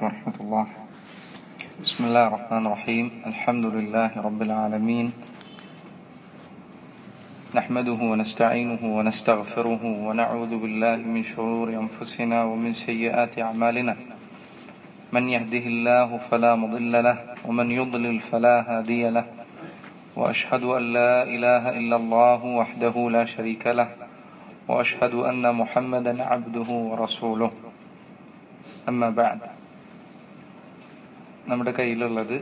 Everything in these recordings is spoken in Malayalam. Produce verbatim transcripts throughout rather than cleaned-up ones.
ورحمة الله. بسم الله الرحمن الرحيم. الحمد لله رب العالمين، نحمده ونستعينه ونستغفره ونعوذ بالله من شرور أنفسنا ومن سيئات أعمالنا، من يهده الله فلا مضل له ومن يضلل فلا هادي له، وأشهد أن لا إله إلا الله وحده لا شريك له، وأشهد أن محمدا عبده ورسوله. أما بعد. നമ്മുടെ കയ്യിലുള്ളത്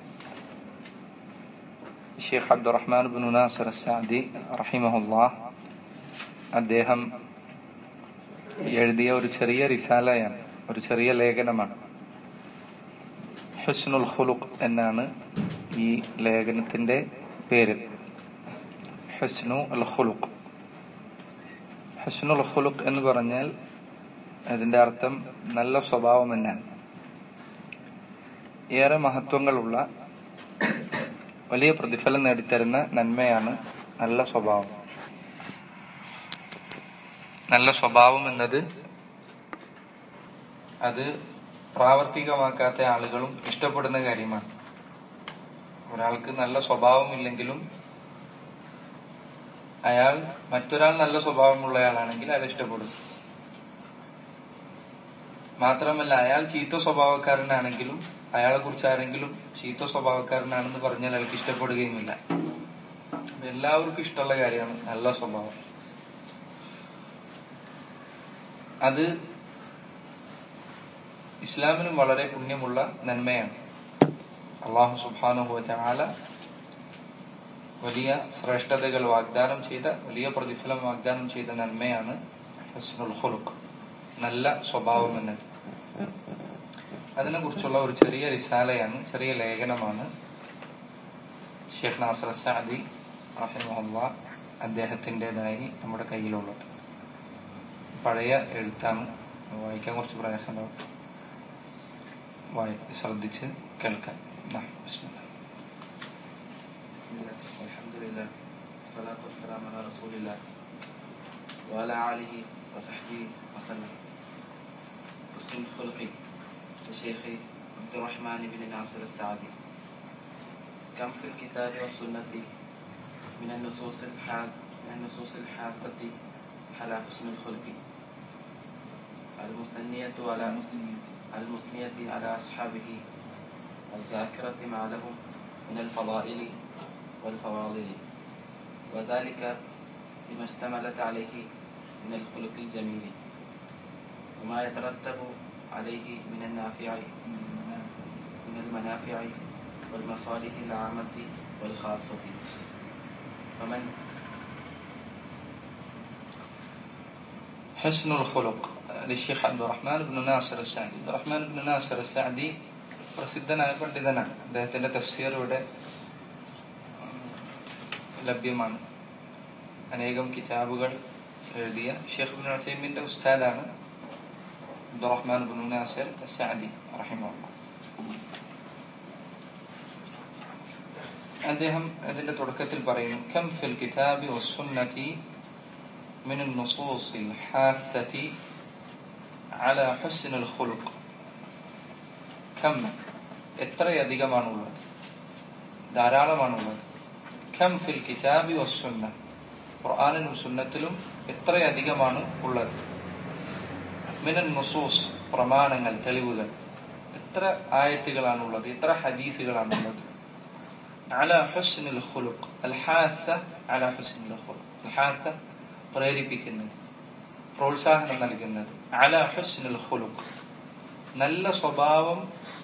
ഷെയ്ഖ് അബ്ദുറഹ്മാൻ ഇബ്നു നാസിർ അസ്സഅദി റഹിമഹുല്ലാഹ് അദ്ദേഹം എഴുതിയ ഒരു ചെറിയ റിസാലയാണ്, ഒരു ചെറിയ ലേഖനമാണ്. ഹുസ്നുൽ ഖുലുഖ് എന്നാണ് ഈ ലേഖനത്തിന്റെ പേര്. ഹുസ്നു അൽ ഖുലുഖ്. ഹുസ്നുൽ ഖുലുഖ് എന്ന് പറഞ്ഞാൽ അതിന്റെ അർത്ഥം നല്ല സ്വഭാവം എന്നാണ്. ഏറെ മഹത്വങ്ങളുള്ള വലിയ പ്രതിഫലം നേടിത്തരുന്ന നന്മയാണ് നല്ല സ്വഭാവം. നല്ല സ്വഭാവം എന്നത് അത് പ്രാവർത്തികമാക്കാത്ത ആളുകളും ഇഷ്ടപ്പെടുന്ന കാര്യമാണ്. ഒരാൾക്ക് നല്ല സ്വഭാവം ഇല്ലെങ്കിലും അയാൾ മറ്റൊരാൾ നല്ല സ്വഭാവമുള്ളയാളാണെങ്കിൽ അയാൾ ഇഷ്ടപ്പെടും. മാത്രമല്ല, അയാൾ ചീത്ത സ്വഭാവക്കാരനാണെങ്കിലും അയാളെ കുറിച്ച് ആരെങ്കിലും ചീത്ത സ്വഭാവക്കാരനാണെന്ന് പറഞ്ഞാൽ അയാൾക്ക് ഇഷ്ടപ്പെടുകയുമില്ല. എല്ലാവർക്കും ഇഷ്ടമുള്ള കാര്യമാണ് നല്ല സ്വഭാവം. അത് ഇസ്ലാമിനും വളരെ പുണ്യമുള്ള നന്മയാണ്. അല്ലാഹു സുബ്ഹാനഹു വ തആല വലിയ ശ്രേഷ്ഠതകൾ വാഗ്ദാനം ചെയ്ത, വലിയ പ്രതിഫലം വാഗ്ദാനം ചെയ്ത നന്മയാണ് ഹുസ്നുൽ ഖുലുഖ്, നല്ല സ്വഭാവം എന്നത്. അതിനെ കുറിച്ചുള്ള ഒരു ചെറിയ റിസാലയാണ്, ചെറിയ ലേഖനമാണ് ഷെയ്ഖ് നാസിർ അസ്സഅദി റഹിമഹുല്ലാഹ് അദ്ദേഹത്തിൻ്റെതായി നമ്മുടെ കയ്യിലുള്ളത്. പഴയ എഴുത്താണ്, വായിക്കാൻ കുറച്ച് പ്രയാസമുണ്ടാവും. വായി ശ്രദ്ധിച്ച് കേൾക്കാൻ. ബിസ്മില്ലാഹ്. ബിസ്മില്ലാഹ് വൽഹംദുലില്ലാഹ് വസ്സലാത്തു വസ്സലാമു അലാ റസൂലില്ലാഹ് വഅലാ ആലിഹി വസഹ്ബിഹി വസല്ലം. ഹുസ്നുൽ ഖുലുഖി الشيخ عبد الرحمن بن ناصر السعدي. كم في الكتاب والسنة من النصوص الحاد من النصوص الحاثة على حسن الخلق المثنية على المثنية على أصحابه الذاكرة ما لهم من الفضائل والفواضل، وذلك لما اشتملت عليه من الخلق الجميل وما يترتب عليه من النافع من المنافع والمصالح العامة والخاصة. فمن حسن الخلق للشيخ عبد الرحمن بن ناصر السعدي. عبد الرحمن بن ناصر السعدي പ്രസിദ്ധനായ പണ്ഡിതനാണ്. അദ്ദേഹത്തിന്റെ തഫ്സീർ ഇവിടെ ലഭ്യമാണ്. അനേകം കിതാബുകൾ എഴുതിയ ഷെയ്ഖ് ഇബ്നു ഉസൈമീന്റെ ഉസ്താദാണ് അബ്ദുറഹ്മാൻ ഇബ്നു നാസിർ അസ്സഅദി റഹിമഹുല്ലാഹ്. അദ്ദേഹം അതിന്റെ തുടക്കത്തിൽ പറയുന്നു, കം ഫിൽ കിതാബി വസ്സുന്നതി മിൻ അൻ-നുസൂസിൽ ഹാസതി അലാ ഹുസ്നിൽ ഖുലുഖ്. കം എത്രയധികമാണുള്ളത്, ധാരാളമാണുള്ളത്. കം ഫിൽ കിതാബി വസ്സുന്ന, ഖുർആനിലും സുന്നത്തിലും എത്രയധികമാണ് ഉള്ളത്. മിനൻ നുസൂസ്, പ്രമാണങ്ങൾ, തെളിവുകൾ. എത്ര ആയത്തുകളാണുള്ളത്, എത്ര ഹദീസുകളാണുള്ളത്. അലാ ഹുസ്നിൽ ഖുലുഖ്, അൽ ഹാസ അലാ ഹുസ്നിൽ ഖുലുഖ്. അൽ ഹാസ പ്രേരിപ്പിക്കുന്നത്, പ്രോത്സാഹനം നൽകുന്നത്. അലാ ഹുസ്നിൽ ഖുലുഖ്, നല്ല സ്വഭാവം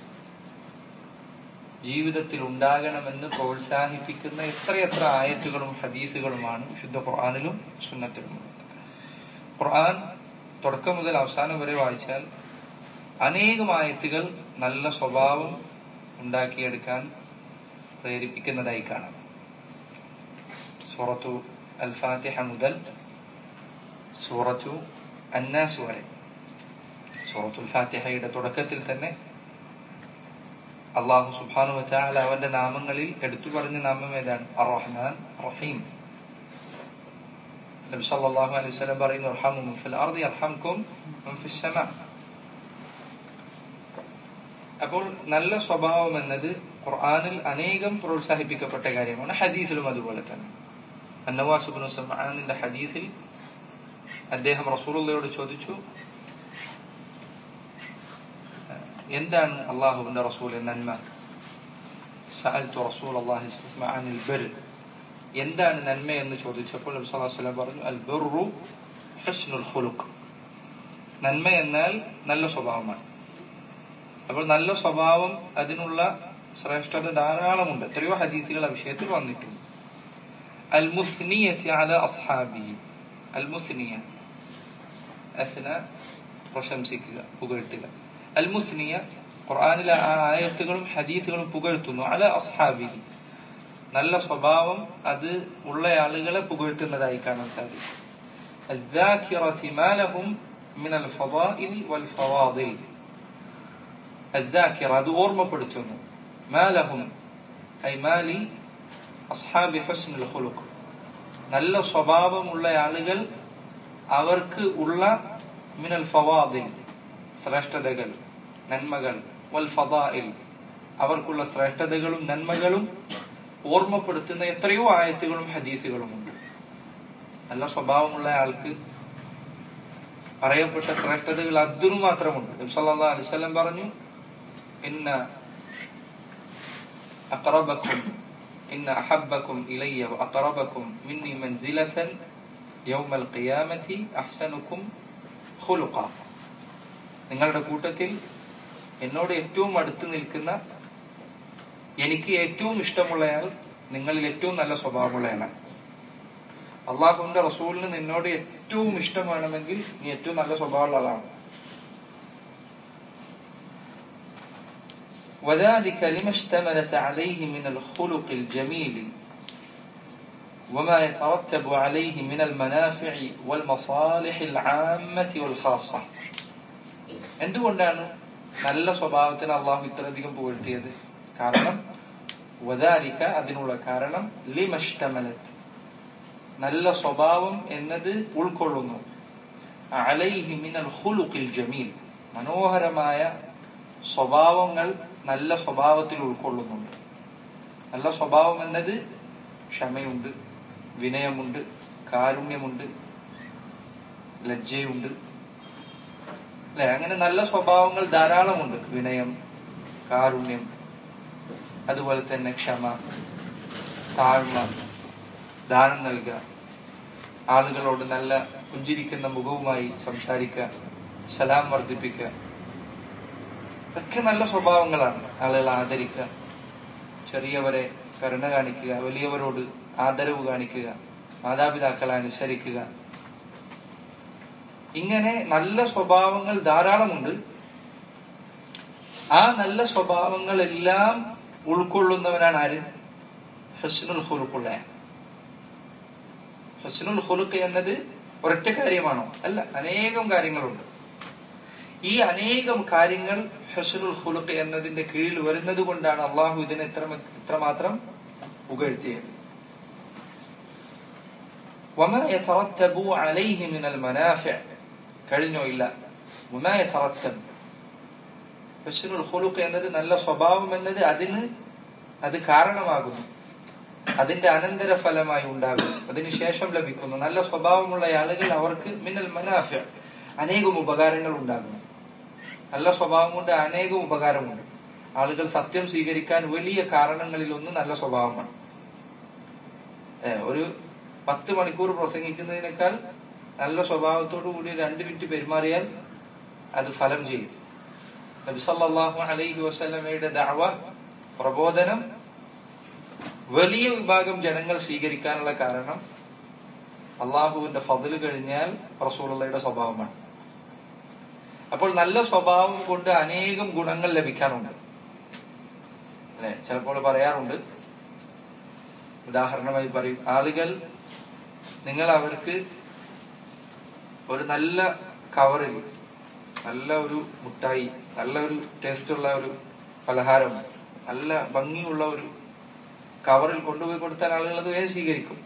ജീവിതത്തിൽ ഉണ്ടാകണമെന്ന് പ്രോത്സാഹിപ്പിക്കുന്ന എത്രയെത്ര ആയത്തുകളും ഹദീസുകളുമാണ് വിശുദ്ധ ഖുർആനിലും സുന്നത്തിലും. ഖുർആൻ തുടക്കം മുതൽ അവസാനം വരെ വായിച്ചാൽ അനേകം ആയത്തുകൾ നല്ല സ്വഭാവം ഉണ്ടാക്കിയെടുക്കാൻ പ്രേരിപ്പിക്കുന്നതായി കാണാം. സൂറത്തു അൽ ഫാത്തിഹ മുതൽ സൂറത്തു അന്നാസ് വരെ. സൂറത്തുൽ ഫാത്തിഹയുടെ തുടക്കത്തിൽ തന്നെ അല്ലാഹു സുബ്ഹാനഹു വ തആല അവന്റെ നാമങ്ങളിൽ എടുത്തു പറഞ്ഞ നാമം ഏതാണ്? അർ റഹ്മാൻ റഹീം. നബി സല്ലല്ലാഹു അലൈഹി വസല്ലം പറയുന്നു, ഇർഹമു മൻ ഫിൽ അർദി യർഹംകും മൻ ഫിസ് സമാ. അപ്പോൾ നല്ല സ്വഭാവം എന്നത് ഖുർആനിൽ അനേകം പ്രോത്സാഹിപ്പിക്കപ്പെട്ട കാര്യമാണ്, ഹദീസിലും അതുപോലെ തന്നെ. അന്നവാസ് ഇബ്നു സമആനിന്റെ ഹദീസിൽ അദ്ദേഹം റസൂലുള്ളാഹിയോട് ചോദിച്ചു, എന്താണ് അള്ളാഹുവിന്റെ റസൂലെ നന്മ? സഅൽതു റസൂലല്ലാഹി സ്വല്ലല്ലാഹു അലൈഹി വസല്ലം എന്താണ് നന്മ എന്ന് ചോദിച്ചപ്പോൾ നബി സല്ലല്ലാഹു അലൈഹി വസല്ലം പറഞ്ഞു, അൽ ബിർറു ഹുസ്നുൽ ഖുലുഖ്. നന്മ എന്നാൽ നല്ല സ്വഭാവമാണ്. അപ്പോൾ നല്ല സ്വഭാവം അതിനുള്ള ശ്രേഷ്ഠത ധാരാളമുണ്ട്. എത്രയോ ഹദീസുകൾ ആ വിഷയത്തിൽ വന്നിട്ടുണ്ട്. അൽ മുസ്നിയത്തി അലാ അസ്ഹാബിഹി. അൽ മുസ്നിയ അസ്ന പ്രശംസിക്കുക, പുകഴ്ത്തുക. അൽ മുസ്നിയ ഖുർആനിലെ ആ ആയത്തുകളും ഹദീസുകളും പുകഴ്ത്തുന്നു. അലാ അസ്ഹാബിഹി, നല്ല സ്വഭാവം അത് ഉള്ള ആളുകളെ പുകഴ്ത്തുന്നതായി കാണാൻ സാധിക്കും. അദ്ദാകിറതി മാ ലഹും മിനൽ ഫളാഇൽ വൽ ഫവാദിൽ. അദ്ദാകിറ അത് ഓർമ്മപ്പെടുത്തുന്നു. മാ ലഹും ഐ മാലി അസ്ഹാബി ഹുസ്നുൽ ഖുലുഖ്, നല്ല സ്വഭാവമുള്ള ആളുകൾ അവർക്ക് ഉള്ള മിനൽ ഫവാദിൽ ശ്രേഷ്ഠതകൾ, നന്മകൾ, വൽ ഫളാഇൽ അവർക്കുള്ള ശ്രേഷ്ഠതകളും നന്മകളും ഓർമ്മപ്പെടുത്തുന്ന എത്രയോ ആയത്തുകളും ഹദീസുകളുമുണ്ട്. നല്ല സ്വഭാവമുള്ള ആൾക്ക് പറയപ്പെട്ട ശ്രേഷ്ഠതകൾ അതിനു മാത്രമുണ്ട്. നബി സല്ലല്ലാഹു അലൈഹി വസല്ലം പറഞ്ഞു, ഇന്ന അഖറബക്കും ഇന്ന അഹബ്ബക്കും ഇലയ്യ വഅഖറബക്കും മിന്നി മൻസിലതൻ യൗമൽ ഖിയാമത്തി അഹ്സനുക്കും ഖുലുഖ. നിങ്ങളുടെ കൂട്ടത്തിൽ എന്നോട് ഏറ്റവും അടുത്ത് നിൽക്കുന്ന, എനിക്ക് ഏറ്റവും ഇഷ്ടമുള്ളയാൾ നിങ്ങളിൽ ഏറ്റവും നല്ല സ്വഭാവമുള്ളയാളാണ്. അള്ളാഹുവിന്റെ റസൂലിന് നിന്നോട് ഏറ്റവും ഇഷ്ടമാണെങ്കിൽ നീ ഏറ്റവും നല്ല സ്വഭാവമുള്ള ആളാണ്. وذلك لما اشتملت عليه من الخلق الجميل وما يترتب عليه من المنافع والمصالح العامة والخاصة. എന്തുകൊണ്ടാണ് നല്ല സ്വഭാവത്തിന് അള്ളാഹു ഇത്രയധികം പുകഴ്ത്തിയത്? കാരണം വദാലിക അതിനുള്ള കാരണം ലിമഷ്തമലത് നല്ല സ്വഭാവം എന്നത് ഉൾക്കൊള്ളുന്നു അലൈഹി മിനൽ ഖുലുഖിൽ ജമീൽ മനോഹരമായ സ്വഭാവങ്ങൾ നല്ല സ്വഭാവത്തിൽ ഉൾക്കൊള്ളുന്നുണ്ട്. നല്ല സ്വഭാവം എന്നത് ക്ഷമയുണ്ട്, വിനയമുണ്ട്, കാരുണ്യമുണ്ട്, ലജ്ജയുണ്ട്, അല്ലെ? അങ്ങനെ നല്ല സ്വഭാവങ്ങൾ ധാരാളമുണ്ട്. വിനയം, കാരുണ്യം, അതുപോലെ തന്നെ ക്ഷമ, താഴ്മ, ദാനം നൽകുക, ആളുകളോട് നല്ല പുഞ്ചിരിക്കുന്ന മുഖവുമായി സംസാരിക്കുക, സലാം വർദ്ധിപ്പിക്കുക, ഒക്കെ നല്ല സ്വഭാവങ്ങളാണ്. ആളുകളെ ആദരിക്കുക, ചെറിയവരെ കരുണ കാണിക്കുക, വലിയവരോട് ആദരവ് കാണിക്കുക, മാതാപിതാക്കളെ അനുസരിക്കുക, ഇങ്ങനെ നല്ല സ്വഭാവങ്ങൾ ധാരാളമുണ്ട്. ആ നല്ല സ്വഭാവങ്ങളെല്ലാം ഉൾക്കൊള്ളുന്നവനാണ് ആര്? ഹുസ്നുൽ ഖുലുഖുള്ള. ഹുസ്നുൽ ഖുലുഖ് എന്നത് ഒരൊറ്റ കാര്യമാണോ? അല്ല, അനേകം കാര്യങ്ങളുണ്ട്. ഈ അനേകം കാര്യങ്ങൾ ഹുസ്നുൽ ഖുലുഖ് എന്നതിന്റെ കീഴിൽ വരുന്നത് കൊണ്ടാണ് അള്ളാഹു ഇതിനെ എത്ര എത്രമാത്രം പുകഴ്ത്തിയത്. വമാ യതറത്തബു അലൈഹി മിനൽ മനാഫിഅ, കഴിഞ്ഞോ? ഇല്ല. വമാ യതറത്തബ്, ഹുസ്നുൽ ഖുലുഖ് എന്നത് നല്ല സ്വഭാവം എന്നത് അതിന് അത് കാരണമാകുന്നു, അതിന്റെ അനന്തര ഫലമായി ഉണ്ടാകുന്നു, അതിനുശേഷം ലഭിക്കുന്നു. നല്ല സ്വഭാവമുള്ള ആളുകൾ അവർക്ക് മിനൽ മനാഫിഅ അനേകം ഉപകാരങ്ങൾ ഉണ്ടാകുന്നു. നല്ല സ്വഭാവം കൊണ്ട് അനേകം ഉപകാരമുണ്ട്. ആളുകൾ സത്യം സ്വീകരിക്കാൻ വലിയ കാരണങ്ങളിൽ ഒന്ന് നല്ല സ്വഭാവമാണ്. ഒരു പത്ത് മണിക്കൂർ പ്രസംഗിക്കുന്നതിനേക്കാൾ നല്ല സ്വഭാവത്തോടു കൂടി രണ്ട് മിനിറ്റ് പെരുമാറിയാൽ അത് ഫലം ചെയ്യും. നബി സല്ലല്ലാഹു അലൈഹി വസല്ലമയുടെ ദഅവ, പ്രബോധനം വലിയ വിഭാഗം ജനങ്ങൾ സ്വീകരിക്കാനുള്ള കാരണം അള്ളാഹുവിന്റെ ഫദ്ല് കഴിഞ്ഞാൽ റസൂലുള്ളാഹിയുടെ സ്വഭാവമാണ്. അപ്പോൾ നല്ല സ്വഭാവം കൊണ്ട് അനേകം ഗുണങ്ങൾ ലഭിക്കാനുണ്ട്, അല്ലെ? ചിലപ്പോൾ പറയാറുണ്ട്, ഉദാഹരണമായി പറയും, ആളുകൾ നിങ്ങൾ അവർക്ക് ഒരു നല്ല കവറിൽ നല്ല ഒരു മുട്ടായി, നല്ല ഒരു ടേസ്റ്റുള്ള ഒരു പലഹാരം, നല്ല ഭംഗിയുള്ള ഒരു കവറിൽ കൊണ്ടുപോയി കൊടുത്താൽ ആളുകൾ അത് വേഗം സ്വീകരിക്കും.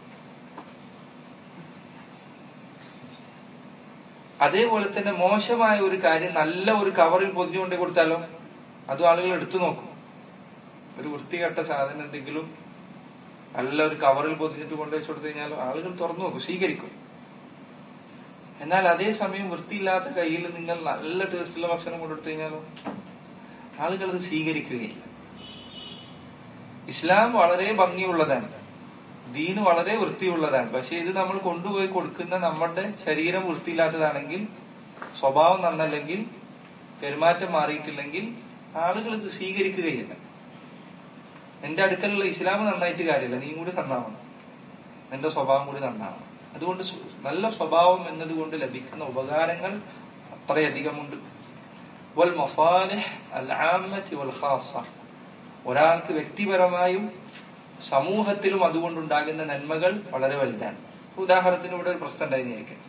അതേപോലെ തന്നെ മോശമായ ഒരു കാര്യം നല്ല ഒരു കവറിൽ പൊതിഞ്ഞുകൊണ്ടേ കൊടുത്താലോ അതും ആളുകൾ എടുത്തു നോക്കും. ഒരു വൃത്തികെട്ട സാധനം എന്തെങ്കിലും നല്ല ഒരു കവറിൽ പൊതിഞ്ഞിട്ട് കൊണ്ടുവച്ചു കൊടുത്തു കഴിഞ്ഞാൽ ആളുകൾ തുറന്നു നോക്കും, സ്വീകരിക്കും. എന്നാൽ അതേസമയം വൃത്തിയില്ലാത്ത കയ്യിൽ നിങ്ങൾ നല്ല ടേസ്റ്റുള്ള ഭക്ഷണം കൊണ്ടെടുത്തു കഴിഞ്ഞാലോ ആളുകൾ അത് സ്വീകരിക്കുകയില്ല. ഇസ്ലാം വളരെ ഭംഗിയുള്ളതാണ്, ദീന് വളരെ വൃത്തിയുള്ളതാണ്. പക്ഷെ ഇത് നമ്മൾ കൊണ്ടുപോയി കൊടുക്കുന്ന നമ്മുടെ ശരീരം വൃത്തിയില്ലാത്തതാണെങ്കിൽ, സ്വഭാവം നന്നല്ലെങ്കിൽ, പെരുമാറ്റം മാറിയിട്ടില്ലെങ്കിൽ ആളുകൾ ഇത് സ്വീകരിക്കുകയില്ല. നിന്റെ അടുക്കലുള്ള ഇസ്ലാം നന്നായിട്ട് കാര്യമില്ല, നീ കൂടി നന്നാവണം, നിന്റെ സ്വഭാവം കൂടി നന്നാവണം. അതുകൊണ്ട് നല്ല സ്വഭാവം എന്നതുകൊണ്ട് ലഭിക്കുന്ന ഉപകാരങ്ങൾ അത്രയധികമുണ്ട്. വൽ മസാലിഹ് അൽ ആമ്മത്തി വൽ ഖാസ്സ, ഒരാൾക്ക് വ്യക്തിപരമായും സമൂഹത്തിലും അതുകൊണ്ടുണ്ടാകുന്ന നന്മകൾ വളരെ വലുതാണ്. ഉദാഹരണത്തിന് ഇവിടെ ഒരു പ്രശ്നം ഉണ്ടായിരിക്കും,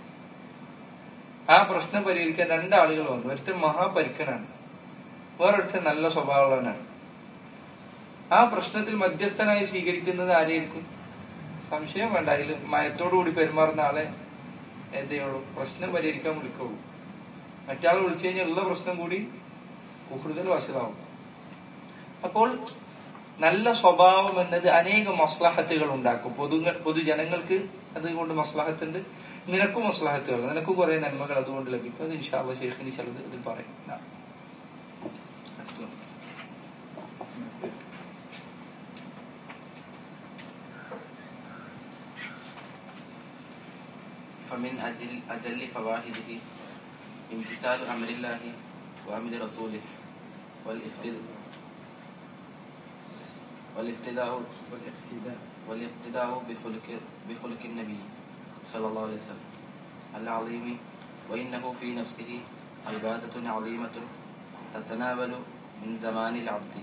ആ പ്രശ്നം പരിഹരിക്കാൻ രണ്ടാളുകൾ വന്നു. ഒരുത്തൻ മഹാപരിക്കനാണ്, വേറൊരുത്തൻ നല്ല സ്വഭാവമുള്ളവനാണ്. ആ പ്രശ്നത്തിൽ മധ്യസ്ഥനായി സ്വീകരിക്കുന്നത് ആരെയായിരിക്കും? സംശയം വേണ്ട, അതിൽ മയത്തോടുകൂടി പെരുമാറുന്ന ആളെ എന്തേ ഉള്ളൂ പ്രശ്നം പരിഹരിക്കാൻ വിളിക്കുള്ളൂ. മറ്റാൾ വിളിച്ചു കഴിഞ്ഞാൽ ഉള്ള പ്രശ്നം കൂടി കൂടുതൽ വശതാവും. അപ്പോൾ നല്ല സ്വഭാവം എന്നത് അനേകം മസ്ലഹത്തുകൾ ഉണ്ടാക്കും. പൊതു പൊതുജനങ്ങൾക്ക് അതുകൊണ്ട് മസ്ലഹത്തുണ്ട്, നിനക്കും മസ്ലഹത്തുകൾ, നിനക്കും കുറെ നന്മകൾ അതുകൊണ്ട് ലഭിക്കും. അത് ഇൻഷാ അല്ലാഹ് ശൈഖിനി ചിലത് ഇതിൽ പറയും. فمن أجل أجل فواحده امتثال أمر الله وأمر رسوله والافتداء والاقتداء بخلق بخلق النبي صلى الله عليه وسلم العظيم، وإنه في نفسه عبادة عظيمة تتناول من زمان العبد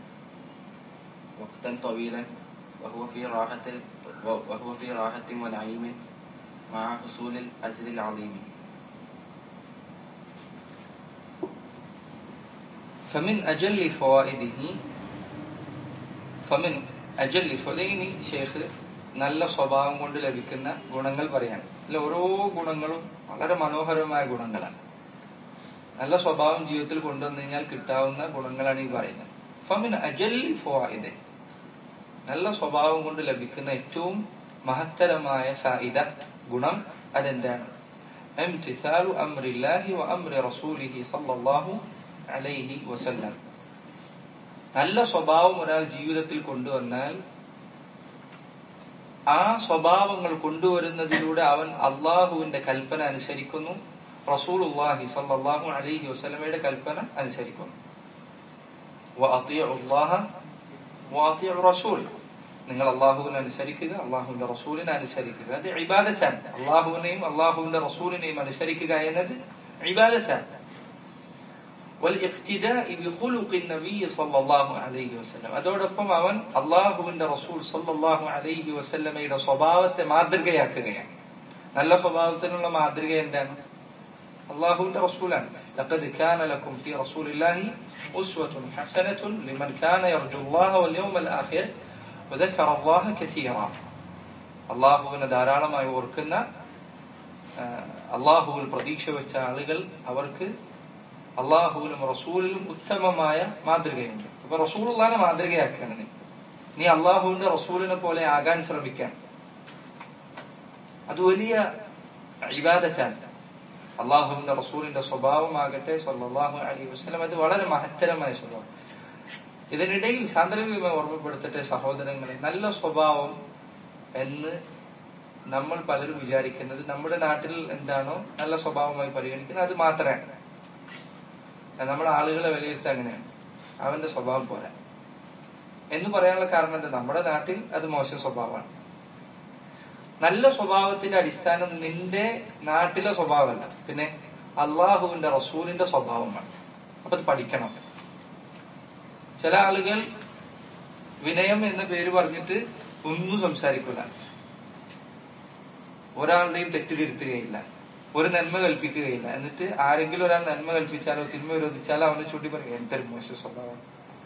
وقتا طويلا وهو في راحة وهو في راحة ونعيم مع حصول الأجر العظيم. فمن أجل فوائده فمن أجل فوائده ഷേഖ് നല്ല സ്വഭാവം കൊണ്ട് ലഭിക്കുന്ന ഗുണങ്ങൾ പറയാണ്. ഇതിൽ ഓരോ ഗുണങ്ങളും വളരെ മനോഹരമായ ഗുണങ്ങളാണ്. നല്ല സ്വഭാവം ജീവിതത്തിൽ കൊണ്ടുവന്നു കഴിഞ്ഞാൽ കിട്ടാവുന്ന ഗുണങ്ങളാണ് ഈ പറയുന്നത്. ഫമിൻ അജല്ലി ഫവായിദ്, നല്ല സ്വഭാവം കൊണ്ട് ലഭിക്കുന്ന ഏറ്റവും മഹത്തരമായ ഫായിദ, ഗുണം അതെന്താണ്? ഇംതിസാലു അംരില്ലാഹി വ അംരി റസൂലിഹി സല്ലല്ലാഹു അലൈഹി വസല്ലം. നല്ല സ്വഭാവം ഒരാൾ ജീവിതത്തിൽ കൊണ്ടുവന്നാൽ ആ സ്വഭാവങ്ങൾ കൊണ്ടുവരുന്നതിലൂടെ അവൻ അള്ളാഹുവിന്റെ കൽപ്പന അനുസരിക്കുന്നു, റസൂലുള്ളാഹി സല്ലല്ലാഹു അലൈഹി വസല്ലമയുടെ കൽപ്പന അനുസരിക്കുന്നു. വഅതിഉല്ലാഹ വഅതിഉർ റസൂൽ, നിങ്ങൾ അള്ളാഹുവിനെ അനുസരിക്കുക, അള്ളാഹുവിന്റെ റസൂലിനെ അനുസരിക്കുക. അത് ഇബാദത്താണ്. അള്ളാഹുവിനെയും അള്ളാഹുവിന്റെ റസൂലിനെയും അനുസരിക്കുക എന്നത് ഇബാദത്താണ്. വൽഇഖ്തിദാഇ ബിഖുലുഖി നബി സല്ലല്ലാഹു അലൈഹി വസല്ലം, അതോടൊപ്പം അവൻ അള്ളാഹുവിന്റെ റസൂൽ സല്ലല്ലാഹു അലൈഹി വസല്ലമയുടെ സ്വഭാവത്തെ മാതൃകയാക്കുകയാണ്. നല്ല സ്വഭാവത്തിനുള്ള മാതൃക എന്താണ്? അള്ളാഹുവിന്റെ റസൂലാണ്. ലഖദ് കാന ലക്കും ഫീ റസൂലില്ലാഹി ഉസ്വത്തുൻ ഹസനത്തുൻ ലിമൻ കാന യർജുല്ലാഹ വൽ യൗമൽ ആഖിർ വദക്കറ അല്ലാഹ കസീറ. അള്ളാഹുവിനെ ധാരാളമായി ഓർക്കുന്ന, അള്ളാഹുവിൽ പ്രതീക്ഷ വെച്ച ആളുകൾ അവർക്ക് അള്ളാഹുവിലും റസൂലിലും ഉത്തമമായ മാതൃകയുണ്ട്. അപ്പൊ റസൂലുള്ളാഹിനെ മാതൃകയാക്കുകയാണ് നീ നീ അള്ളാഹുവിന്റെ റസൂലിനെ പോലെ ആകാൻ ശ്രമിക്കാൻ. അത് വലിയ ഇബാദത്താണ്. അള്ളാഹുവിന്റെ റസൂലിന്റെ സ്വഭാവമാകട്ടെ സല്ലല്ലാഹു അലൈഹി വസല്ലം, അത് വളരെ മഹത്തരമായ സ്വഭാവം. ഇതിനിടയിൽ സാന്ദർഭികമായി ഓർമ്മപ്പെടുത്തട്ടെ സഹോദരങ്ങളെ, നല്ല സ്വഭാവം എന്ന് നമ്മൾ പലരും വിചാരിക്കുന്നത് നമ്മുടെ നാട്ടിൽ എന്താണോ നല്ല സ്വഭാവമായി പരിഗണിക്കുന്നത് അത് മാത്രമാണ്. നമ്മുടെ ആളുകളെ വിലയിരുത്താൻ അങ്ങനെയാണ്, അവന്റെ സ്വഭാവം പോരാ എന്ന് പറയാനുള്ള കാരണം എന്താ? നമ്മുടെ നാട്ടിൽ അത് മോശം സ്വഭാവമാണ്. നല്ല സ്വഭാവത്തിന്റെ അടിസ്ഥാനം നിന്റെ നാട്ടിലെ സ്വഭാവമല്ല, പിന്നെ അള്ളാഹുവിന്റെ റസൂലിന്റെ സ്വഭാവമാണ്. അപ്പൊ അത് പഠിക്കണം. ചില ആളുകൾ വിനയം എന്ന പേര് പറഞ്ഞിട്ട് ഒന്നും സംസാരിക്കില്ല, ഒരാളുടെയും തെറ്റ് തിരുത്തുകയില്ല, ഒരു നന്മ കൽപ്പിക്കുകയില്ല. എന്നിട്ട് ആരെങ്കിലും ഒരാൾ നന്മ കൽപ്പിച്ചാലോ തിന്മ വിരോധിച്ചാലോ അവനെ ചൂണ്ടി പറയും എന്തൊരു മോശ സ്വഭാവം.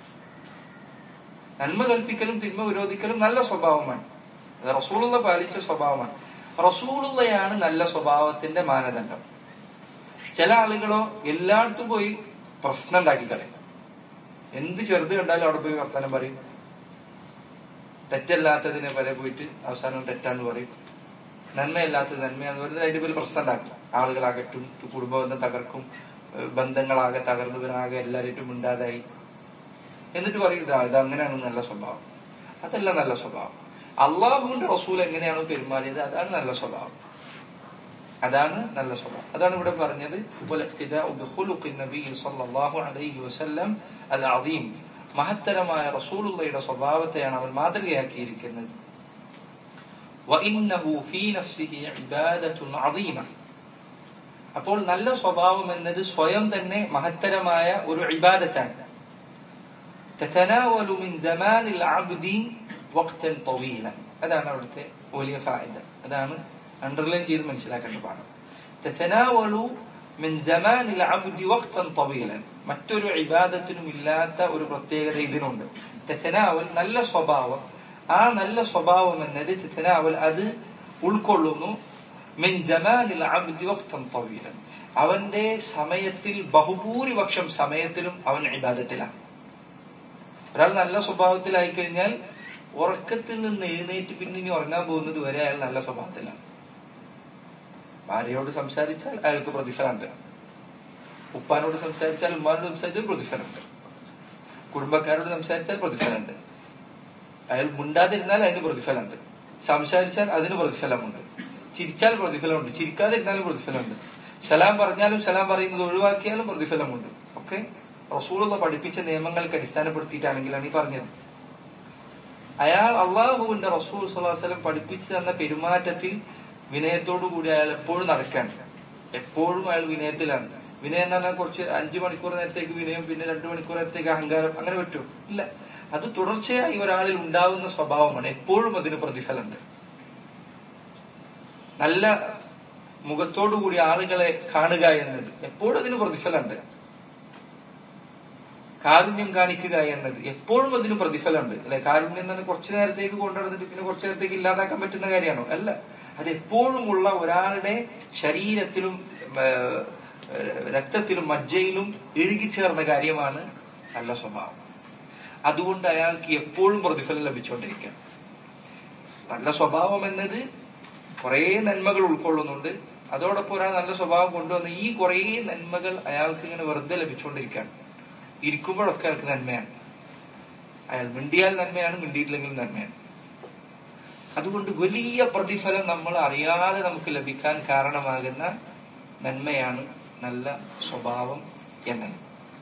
നന്മ കൽപ്പിക്കലും തിന്മ വിരോധിക്കലും നല്ല സ്വഭാവമാണ്, അത് റസൂലുള്ള പാലിച്ച സ്വഭാവമാണ്. റസൂലുള്ളയാണ് നല്ല സ്വഭാവത്തിന്റെ മാനദണ്ഡം. ചില ആളുകളോ എല്ലായിടത്തും പോയി പ്രശ്നം ഉണ്ടാക്കി കളയും. എന്ത് ചെറുത് കണ്ടാലും അവിടെ പോയി വർത്താനം പറയും. തെറ്റല്ലാത്തതിനെ വരെ പോയിട്ട് അവസാനം തെറ്റാന്ന് പറയും. നന്മയല്ലാത്തത് നന്മയാന്ന് പറയുന്നത് അതിന്റെ പേര് പ്രശ്നം ഉണ്ടാക്കും. ആളുകളാകട്ടും കുടുംബബന്ധം തകർക്കും, ബന്ധങ്ങളാകെ തകർന്നവരാകെ എല്ലാവരും മിണ്ടാതായി. എന്നിട്ട് പറയും ഇതാ ഇത് അങ്ങനെയാണ് നല്ല സ്വഭാവം. അതല്ല നല്ല സ്വഭാവം. അള്ളാഹുവിന്റെ റസൂൽ എങ്ങനെയാണോ പെരുമാറിയത് അതാണ് നല്ല സ്വഭാവം. അതാണ് നല്ല സ്വഭാവം. അതാണ് ഇവിടെ പറഞ്ഞത് മഹത്തരമായ റസൂലുള്ളാഹിയുടെ സ്വഭാവത്തെയാണ് അവൻ മാതൃകയാക്കിയിരിക്കുന്നത്. അപ്പോൾ നല്ല സ്വഭാവം എന്നത് സ്വയം തന്നെ മഹത്തരമായ ഒരു ഇബാദത്താണ്. തതനാവലു മിൻ സമാനിൽ അബ്ദി വഖ്തൻ തവീല. അതാണ് അവിടുത്തെ വലിയ ഫായിദ. അതാണ് അണ്ടർലൈൻ ചെയ്ത് മനസ്സിലാക്കേണ്ട പാഠം. തതനാവലു മിൻ സമാനിൽ അബ്ദി വഖ്തൻ തവീല. മറ്റൊരു ഇബാദത്തിനും ഇല്ലാത്ത ഒരു പ്രത്യേകത ഇതിനുണ്ട്. തതനാവൽ നല്ല സ്വഭാവം. ആ നല്ല സ്വഭാവം എന്നത് തതനാവൽ അത് ഉൾക്കൊള്ളുന്നു മിൻ സമാനിൽ അബ്ദി വഖ്തൻ തവീല. അവന്റെ സമയത്തിൽ ബഹുഭൂരിപക്ഷം സമയത്തിലും അവൻ ഇബാദത്തിലാണ്. ഒരാൾ നല്ല സ്വഭാവത്തിലായി കഴിഞ്ഞാൽ ഉറക്കത്തിൽ നിന്ന് എഴുന്നേറ്റ് പിന്നെ ഇനി ഉറങ്ങാൻ പോകുന്നത് വരെ അയാൾ നല്ല സ്വഭാവത്തിലാണ്. ഭാര്യയോട് സംസാരിച്ചാൽ അയാൾക്ക് പ്രതിഫലമുണ്ട്. ഉപ്പാനോട് സംസാരിച്ചാൽ ഉമ്മാനോട് സംസാരിച്ചാൽ പ്രതിഫലമുണ്ട്. കുടുംബക്കാരോട് സംസാരിച്ചാൽ പ്രതിഫലമുണ്ട്. അയാൾ മുണ്ടാതിരുന്നാൽ അതിന് പ്രതിഫലമുണ്ട്. സംസാരിച്ചാൽ അതിന് പ്രതിഫലമുണ്ട്. ചിരിച്ചാൽ പ്രതിഫലമുണ്ട്. ചിരിക്കാതിരുന്നാലും പ്രതിഫലമുണ്ട്. സലാം പറഞ്ഞാലും സലാം പറയുന്നത് ഒഴിവാക്കിയാലും പ്രതിഫലമുണ്ട്. ഒക്കെ റസൂലുള്ള പഠിപ്പിച്ച നിയമങ്ങൾക്ക് അടിസ്ഥാനപ്പെടുത്തിയിട്ടാണെങ്കിലാണ് ഈ പറഞ്ഞത്. അയാൾ അള്ളാഹുവിന്റെ റസൂൽ സ്വല്ലല്ലാഹു അലൈഹി വസല്ലം പഠിപ്പിച്ചു തന്ന പെരുമാറ്റത്തിൽ വിനയത്തോടു കൂടി അയാൾ എപ്പോഴും നടക്കാൻ, എപ്പോഴും അയാൾ വിനയത്തിലാണ്. വിനയം എന്ന് പറഞ്ഞാൽ കുറച്ച് അഞ്ചു മണിക്കൂർ നേരത്തേക്ക് വിനയം, പിന്നെ രണ്ടു മണിക്കൂർ നേരത്തേക്ക് അഹങ്കാരം, അങ്ങനെ പറ്റും ഇല്ല. അത് തുടർച്ചയായി ഒരാളിൽ ഉണ്ടാവുന്ന സ്വഭാവമാണ്. എപ്പോഴും അതിന് പ്രതിഫലമുണ്ട്. നല്ല മുഖത്തോടുകൂടി ആളുകളെ കാണുക എന്നത് എപ്പോഴും അതിന് പ്രതിഫലമുണ്ട്. കാരുണ്യം കാണിക്കുക എന്നത് എപ്പോഴും അതിന് പ്രതിഫലമുണ്ട്. അല്ലെ, കാരുണ്യം തന്നെ കുറച്ചു നേരത്തേക്ക് കൊണ്ടുനടന്നിട്ട് പിന്നെ കുറച്ചു നേരത്തേക്ക് ഇല്ലാതാക്കാൻ പറ്റുന്ന കാര്യമാണോ? അല്ല. അത് എപ്പോഴുമുള്ള ഒരാളുടെ ശരീരത്തിലും രക്തത്തിലും മജ്ജയിലും ഇഴുകിച്ചേർന്ന കാര്യമാണ് നല്ല സ്വഭാവം. അതുകൊണ്ട് അയാൾക്ക് എപ്പോഴും പ്രതിഫലം ലഭിച്ചുകൊണ്ടിരിക്കാം. നല്ല സ്വഭാവം എന്നത് കുറെ നന്മകൾ ഉൾക്കൊള്ളുന്നുണ്ട്. അതോടൊപ്പം ഒരാൾ നല്ല സ്വഭാവം കൊണ്ടുവന്ന് ഈ കുറെ നന്മകൾ അയാൾക്ക് ഇങ്ങനെ വെറുതെ ലഭിച്ചുകൊണ്ടിരിക്കുകയാണ്. ഇരിക്കുമ്പോഴൊക്കെ അയാൾക്ക് നന്മയാണ്. അയാൾ മിണ്ടിയാൽ നന്മയാണ്, മിണ്ടിയിട്ടില്ലെങ്കിൽ നന്മയാണ്. അതുകൊണ്ട് വലിയ പ്രതിഫലം നമ്മൾ അറിയാതെ നമുക്ക് ലഭിക്കാൻ കാരണമാകുന്ന നന്മയാണ് നല്ല സ്വഭാവം എന്നത്.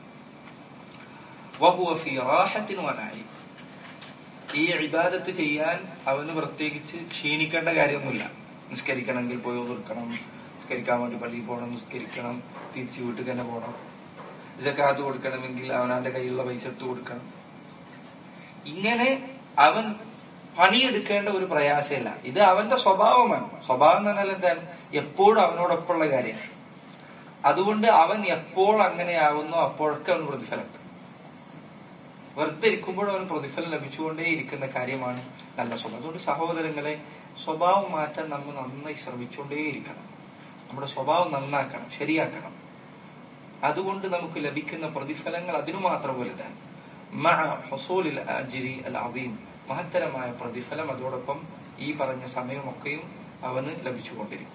ഈ ഇബാദത്ത് ചെയ്യാൻ അവന് പ്രത്യേകിച്ച് ക്ഷീണിക്കേണ്ട കാര്യമൊന്നുമില്ല. നിസ്കരിക്കണമെങ്കിൽ പോയി നിൽക്കണം, നിസ്കരിക്കാൻ വേണ്ടി പള്ളിയിൽ പോകണം, നിസ്കരിക്കണം, തിരിച്ചു വീട്ടിൽ തന്നെ പോകണം. സക്കാത്ത് കൊടുക്കണമെങ്കിൽ അവനവന്റെ കയ്യിലുള്ള പൈസ എടുത്ത് കൊടുക്കണം. ഇങ്ങനെ അവൻ പണിയെടുക്കേണ്ട ഒരു പ്രയാസമില്ല. ഇത് അവന്റെ സ്വഭാവമാണ്. സ്വഭാവം എന്ന് പറഞ്ഞാൽ എന്താണ്? എപ്പോഴും അവനോടൊപ്പമുള്ള കാര്യമാണ്. അതുകൊണ്ട് അവൻ എപ്പോൾ അങ്ങനെയാവുന്നോ അപ്പോഴൊക്കെ അവന് പ്രതിഫലം. വെറുതെ ഇരിക്കുമ്പോഴും അവന് പ്രതിഫലം ലഭിച്ചുകൊണ്ടേ ഇരിക്കുന്ന കാര്യമാണ് നല്ല സ്വഭാവം. അതുകൊണ്ട് സഹോദരങ്ങളെ, സ്വഭാവം മാറ്റാൻ നമ്മൾ നന്നായി ശ്രമിച്ചുകൊണ്ടേയിരിക്കണം. നമ്മുടെ സ്വഭാവം നന്നാക്കണം, ശരിയാക്കണം. അതുകൊണ്ട് നമുക്ക് ലഭിക്കുന്ന പ്രതിഫലങ്ങൾ അതിനു മാത്രം വലുതാണ്. മഅ ഹുസൂലിൽ അജ്രി അൽ അദീം, മഹത്തരമായ പ്രതിഫലം അതോടൊപ്പം ഈ പറഞ്ഞ സമയമൊക്കെയും അവന് ലഭിച്ചുകൊണ്ടിരിക്കും.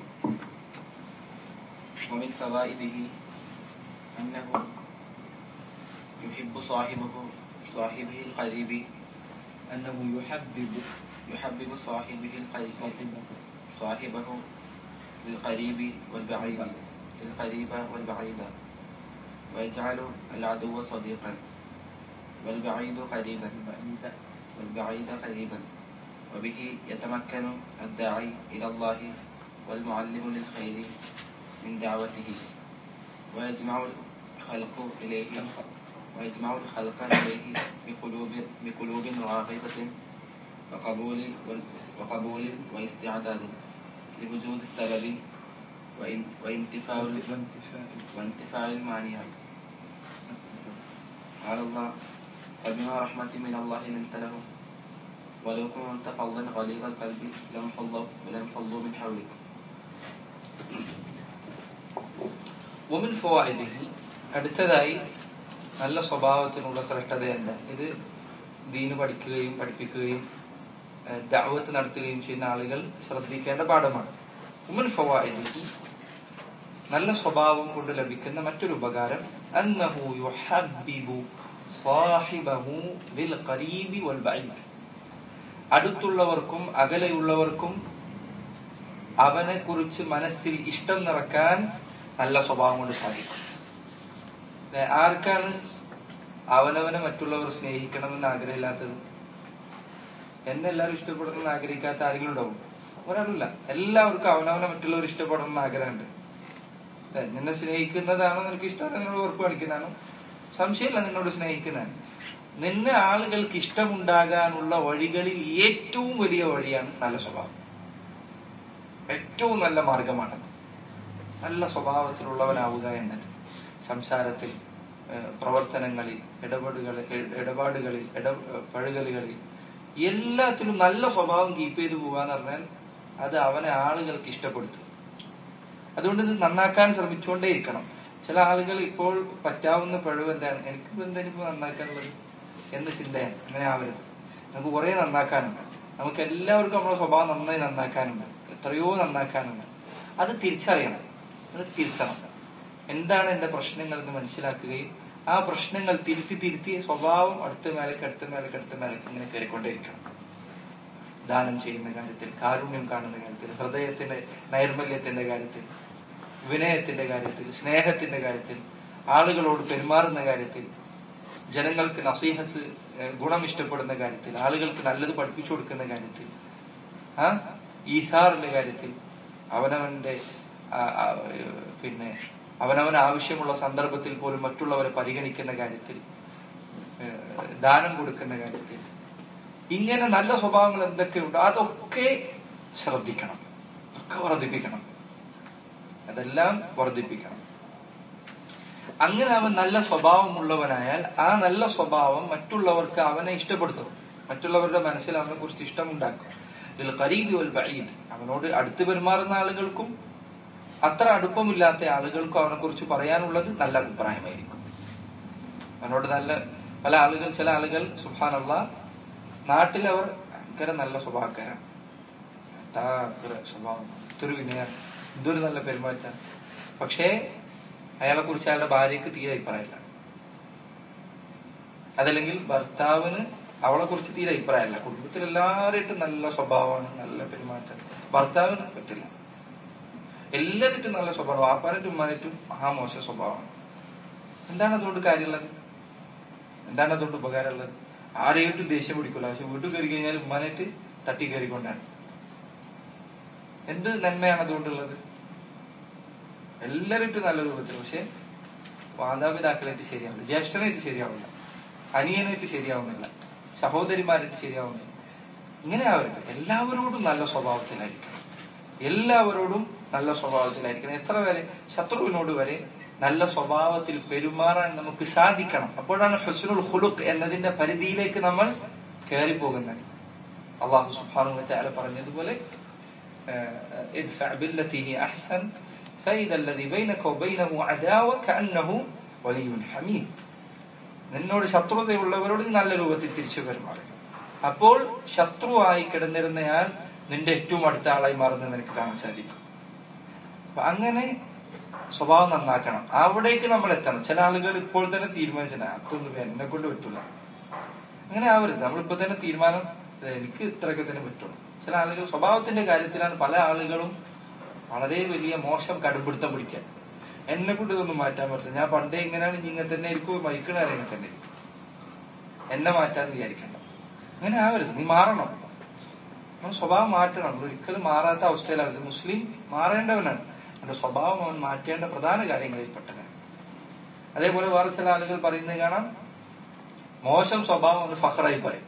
ومن فوائده أنه يحب صاحبه صاحبه القريب أنه يحبب يحبب صاحبه القريب صاحبه للقريب والبعيد للقريب والبعيد ويجعل العدو صديقا والبعيد قريبا والبعيد قريبا وبه يتمكن الداعي إلى الله والمعلم للخير من دعوته ويجمع الخلق إليه ويجمع الخلق إليه بقلوب بقلوب راغبة وقبول وقبول واستعداد لوجود السبب وانتفاع وانتفاع المانع. قال الله: فبما رحمة من الله لنت لهم ولو كنت فظا غليظ القلب لانفضوا لانفضوا من حولك. ومن فوائده അടുത്തതായി നല്ല സ്വഭാവത്തിനുള്ള ശ്രേഷ്ഠത എന്താ? ഇത് ദീന് പഠിക്കുകയും പഠിപ്പിക്കുകയും ദഅവത്ത് നടത്തുകയും ചെയ്യുന്ന ആളുകൾ ശ്രദ്ധിക്കേണ്ട പാഠമാണ്. ഉമ്മുൽ ഫവായിദി, നല്ല സ്വഭാവം കൊണ്ട് ലഭിക്കുന്ന മറ്റൊരു ഉപകാരം അന്നഹു യുഹബ്ബിബു സാഹിബഹു ലിൽ ഖരീബി വൽ ബഈദ്. അടുത്തുള്ളവർക്കും അകലെയുള്ളവർക്കും അവനെ കുറിച്ച് മനസ്സിൽ ഇഷ്ടം നിറക്കാൻ നല്ല സ്വഭാവം കൊണ്ട് സാധിക്കും. ആർക്കാണ് അവനവനെ മറ്റുള്ളവർ സ്നേഹിക്കണമെന്ന് ആഗ്രഹമില്ലാത്തത്? എന്നെ എല്ലാവരും ഇഷ്ടപ്പെടണമെന്ന് ആഗ്രഹിക്കാത്ത ആരെങ്കിലും ഉണ്ടാവും? ഒരാളില്ല. എല്ലാവർക്കും അവനവനെ മറ്റുള്ളവർ ഇഷ്ടപ്പെടണമെന്ന് ആഗ്രഹമുണ്ട്. നിന്നെ സ്നേഹിക്കുന്നതാണോ നിനക്ക് ഇഷ്ടമാണ്, നിന്നോട് ഉറപ്പ് കാണിക്കുന്നതാണോ? സംശയമില്ല, നിന്നോട് സ്നേഹിക്കുന്നതാണ്. നിന്നെ ആളുകൾക്ക് ഇഷ്ടമുണ്ടാകാനുള്ള വഴികളിൽ ഏറ്റവും വലിയ വഴിയാണ് നല്ല സ്വഭാവം. ഏറ്റവും നല്ല മാർഗമാണ് നല്ല സ്വഭാവത്തിലുള്ളവനാവുക എന്നത്. സംസാരത്തിൽ, പ്രവർത്തനങ്ങളിൽ, ഇടപെടുകളിൽ ഇടപാടുകളിൽ ഇടപഴകലുകളിൽ എല്ലാത്തിലും നല്ല സ്വഭാവം കീപ്പ് ചെയ്തു പോകാന്ന് പറഞ്ഞാൽ അത് അവനെ ആളുകൾക്ക് ഇഷ്ടപ്പെടുത്തും. അതുകൊണ്ട് ഇത് നന്നാക്കാൻ ശ്രമിച്ചുകൊണ്ടേ ഇരിക്കണം. ചില ആളുകൾ ഇപ്പോൾ പറ്റാവുന്ന പിഴവ് എന്താണ്, എനിക്ക് എന്തെങ്കിലും നന്നാക്കാനുള്ളത് എന്ന ചിന്തയാണ്. അങ്ങനെ ആവരുത്. നമുക്ക് കുറെ നന്നാക്കാനുണ്ട്. നമുക്ക് എല്ലാവർക്കും നമ്മുടെ സ്വഭാവം നന്നായി നന്നാക്കാനുണ്ട്, എത്രയോ നന്നാക്കാനുണ്ട്. അത് തിരിച്ചറിയണം, അത് തിരുത്തണം. എന്താണ് എന്റെ പ്രശ്നങ്ങൾ എന്ന് മനസ്സിലാക്കുകയും ആ പ്രശ്നങ്ങൾ തിരുത്തി തിരുത്തി സ്വഭാവം അടുത്ത മേലേക്ക് അടുത്ത മേലേക്ക് അടുത്ത മേലേക്ക് ഇങ്ങനെ കയറിക്കൊണ്ടേയിരിക്കണം. ദാനം ചെയ്യുന്ന കാര്യത്തിൽ, കാരുണ്യം കാണുന്ന കാര്യത്തിൽ, ഹൃദയത്തിന്റെ നൈർമല്യത്തിന്റെ കാര്യത്തിൽ, വിനയത്തിന്റെ കാര്യത്തിൽ, സ്നേഹത്തിന്റെ കാര്യത്തിൽ, ആളുകളോട് പെരുമാറുന്ന കാര്യത്തിൽ, ജനങ്ങൾക്ക് നസീഹത്ത് ഗുണം ഇഷ്ടപ്പെടുന്ന കാര്യത്തിൽ, ആളുകൾക്ക് നല്ലത് പഠിപ്പിച്ചു കൊടുക്കുന്ന കാര്യത്തിൽ, ആ ഈസാറിന്റെ കാര്യത്തിൽ, അവനവന്റെ പിന്നെ അവനവന് ആവശ്യമുള്ള സന്ദർഭത്തിൽ പോലും മറ്റുള്ളവരെ പരിഗണിക്കുന്ന കാര്യത്തിൽ, ദാനം കൊടുക്കുന്ന കാര്യത്തിൽ, ഇങ്ങനെ നല്ല സ്വഭാവങ്ങൾ എന്തൊക്കെയുണ്ടോ അതൊക്കെ ശ്രദ്ധിക്കണം, ഒക്കെ വർദ്ധിപ്പിക്കണം, അതെല്ലാം വർദ്ധിപ്പിക്കണം. അങ്ങനെ അവൻ നല്ല സ്വഭാവമുള്ളവനായാൽ ആ നല്ല സ്വഭാവം മറ്റുള്ളവർക്ക് അവനെ ഇഷ്ടപ്പെടുത്തും, മറ്റുള്ളവരുടെ മനസ്സിൽ അവനെ കുറിച്ച് ഇഷ്ടമുണ്ടാക്കും. ഇതിൽ ഖരീബ് വൽ ബഈദ്, അവനോട് അടുത്ത് പെരുമാറുന്ന ആളുകൾക്കും അത്ര അടുപ്പമില്ലാത്ത ആളുകൾക്കും അവനെ കുറിച്ച് പറയാനുള്ളത് നല്ല അഭിപ്രായമായിരിക്കും. അവനോട് നല്ല പല ആളുകൾ, ചില ആളുകൾ സുബ്ഹാനല്ലാഹ് നാട്ടിലവർ ഭയങ്കര നല്ല സ്വഭാവക്കാരാണ്, സ്വഭാവം, ഇതൊരു വിനയം, ഇതൊരു നല്ല പെരുമാറ്റം. പക്ഷേ അയാളെ കുറിച്ച് അയാളുടെ ഭാര്യക്ക് തീരെ അഭിപ്രായമില്ല. അതല്ലെങ്കിൽ ഭർത്താവിന് അവളെ കുറിച്ച് തീരെ അഭിപ്രായമല്ല. കുടുംബത്തിൽ എല്ലാവരായിട്ടും നല്ല സ്വഭാവമാണ്, നല്ല പെരുമാറ്റം. ഭർത്താവിന് പറ്റില്ല. എല്ലാവരും നല്ല സ്വഭാവം, വാപ്പാനായിട്ടും ഉമ്മാനായിട്ടും മഹാമോശ സ്വഭാവമാണ്. എന്താണ് അതുകൊണ്ട് കാര്യമുള്ളത്? എന്താണ് അതുകൊണ്ട് ഉപകാരമുള്ളത്? ആരെയിട്ടും ദേഷ്യം പിടിക്കില്ല, പക്ഷെ വീട്ടിൽ കയറി കഴിഞ്ഞാൽ ഉമ്മാനായിട്ട് തട്ടി കയറിക്കൊണ്ടാണ്. എന്ത് നന്മയാണ് അതുകൊണ്ടുള്ളത്? എല്ലാവരും നല്ല രൂപത്തിൽ, പക്ഷെ മാതാപിതാക്കളായിട്ട് ശരിയാവില്ല, ജ്യേഷ്ഠനായിട്ട് ശരിയാവില്ല, അനിയനായിട്ട് ശരിയാവുന്നില്ല, സഹോദരിമാരായിട്ട് ശരിയാവുന്നില്ല. ഇങ്ങനെ ആവരുത്. എല്ലാവരോടും നല്ല സ്വഭാവത്തിലായിരിക്കണം, എല്ലാവരോടും നല്ല സ്വഭാവത്തിലായിരിക്കണം. എത്ര വരെ ശത്രുവിനോട് വരെ നല്ല സ്വഭാവത്തിൽ പെരുമാറാൻ നമുക്ക് സാധിക്കണം. അപ്പോഴാണ് ഹുസ്നുൽ ഖുലുഖ് എന്നതിന്റെ പരിധിയിലേക്ക് നമ്മൾ കയറിപ്പോകുന്നത്. അല്ലാഹു സുബ്ഹാനഹു വ തആല പറഞ്ഞതുപോലെ ഇദ്ഫഅ ബില്ലതി ഹി അഹ്സൻ ഫഇദ അല്ലദി ബൈനക വബൈനഹു അദാവ കഅന്നഹു വലിയ്യുൻ ഹമീം. നിന്നോട് ശത്രുതയുള്ളവരോട് നല്ല രൂപത്തിൽ തിരിച്ചു പെരുമാറുക. അപ്പോൾ ശത്രുവായി കിടന്നിരുന്നയാൾ നിന്റെ ഏറ്റവും അടുത്ത ആളായി മാറുന്നത് നിനക്ക് കാണാൻ സാധിക്കും. അപ്പൊ അങ്ങനെ സ്വഭാവം നന്നാക്കണം, അവിടേക്ക് നമ്മൾ എത്തണം. ചില ആളുകൾ ഇപ്പോൾ തന്നെ തീരുമാനിച്ചാൽ അതൊന്നും എന്നെ കൊണ്ട് പറ്റില്ല, അങ്ങനെ ആവരുത്. നമ്മളിപ്പോ തന്നെ തീരുമാനം എനിക്ക് ഇത്രയൊക്കെ തന്നെ പറ്റുള്ളൂ. ചില ആളുകൾ സ്വഭാവത്തിന്റെ കാര്യത്തിലാണ് പല ആളുകളും വളരെ വലിയ മോശം കടുംപിടുത്തം പിടിക്കാൻ. എന്നെ കൊണ്ട് ഇതൊന്നും മാറ്റാൻ പറ്റില്ല, ഞാൻ പണ്ടേ ഇങ്ങനെയാണ്, ഇങ്ങനെ തന്നെ ഇരിക്കും, മൈക്കണ ഇങ്ങനെ തന്നെ ഇരിക്കും, എന്നെ മാറ്റാന്ന് വിചാരിക്കണ്ട. അങ്ങനെ ആവരുത്, നീ മാറണം, നമ്മൾ സ്വഭാവം മാറ്റണം. ഒരിക്കലും മാറാത്ത അവസ്ഥയിലാവരുത്. മുസ്ലിം മാറേണ്ടവനാണ്, അവന്റെ സ്വഭാവം അവൻ മാറ്റേണ്ട പ്രധാന കാര്യങ്ങളിൽപ്പെട്ടതാണ്. അതേപോലെ വേറെ ചില ആളുകൾ പറയുന്നത് കാണാം, മോശം സ്വഭാവം അവന് ഫഖറായി പറയും.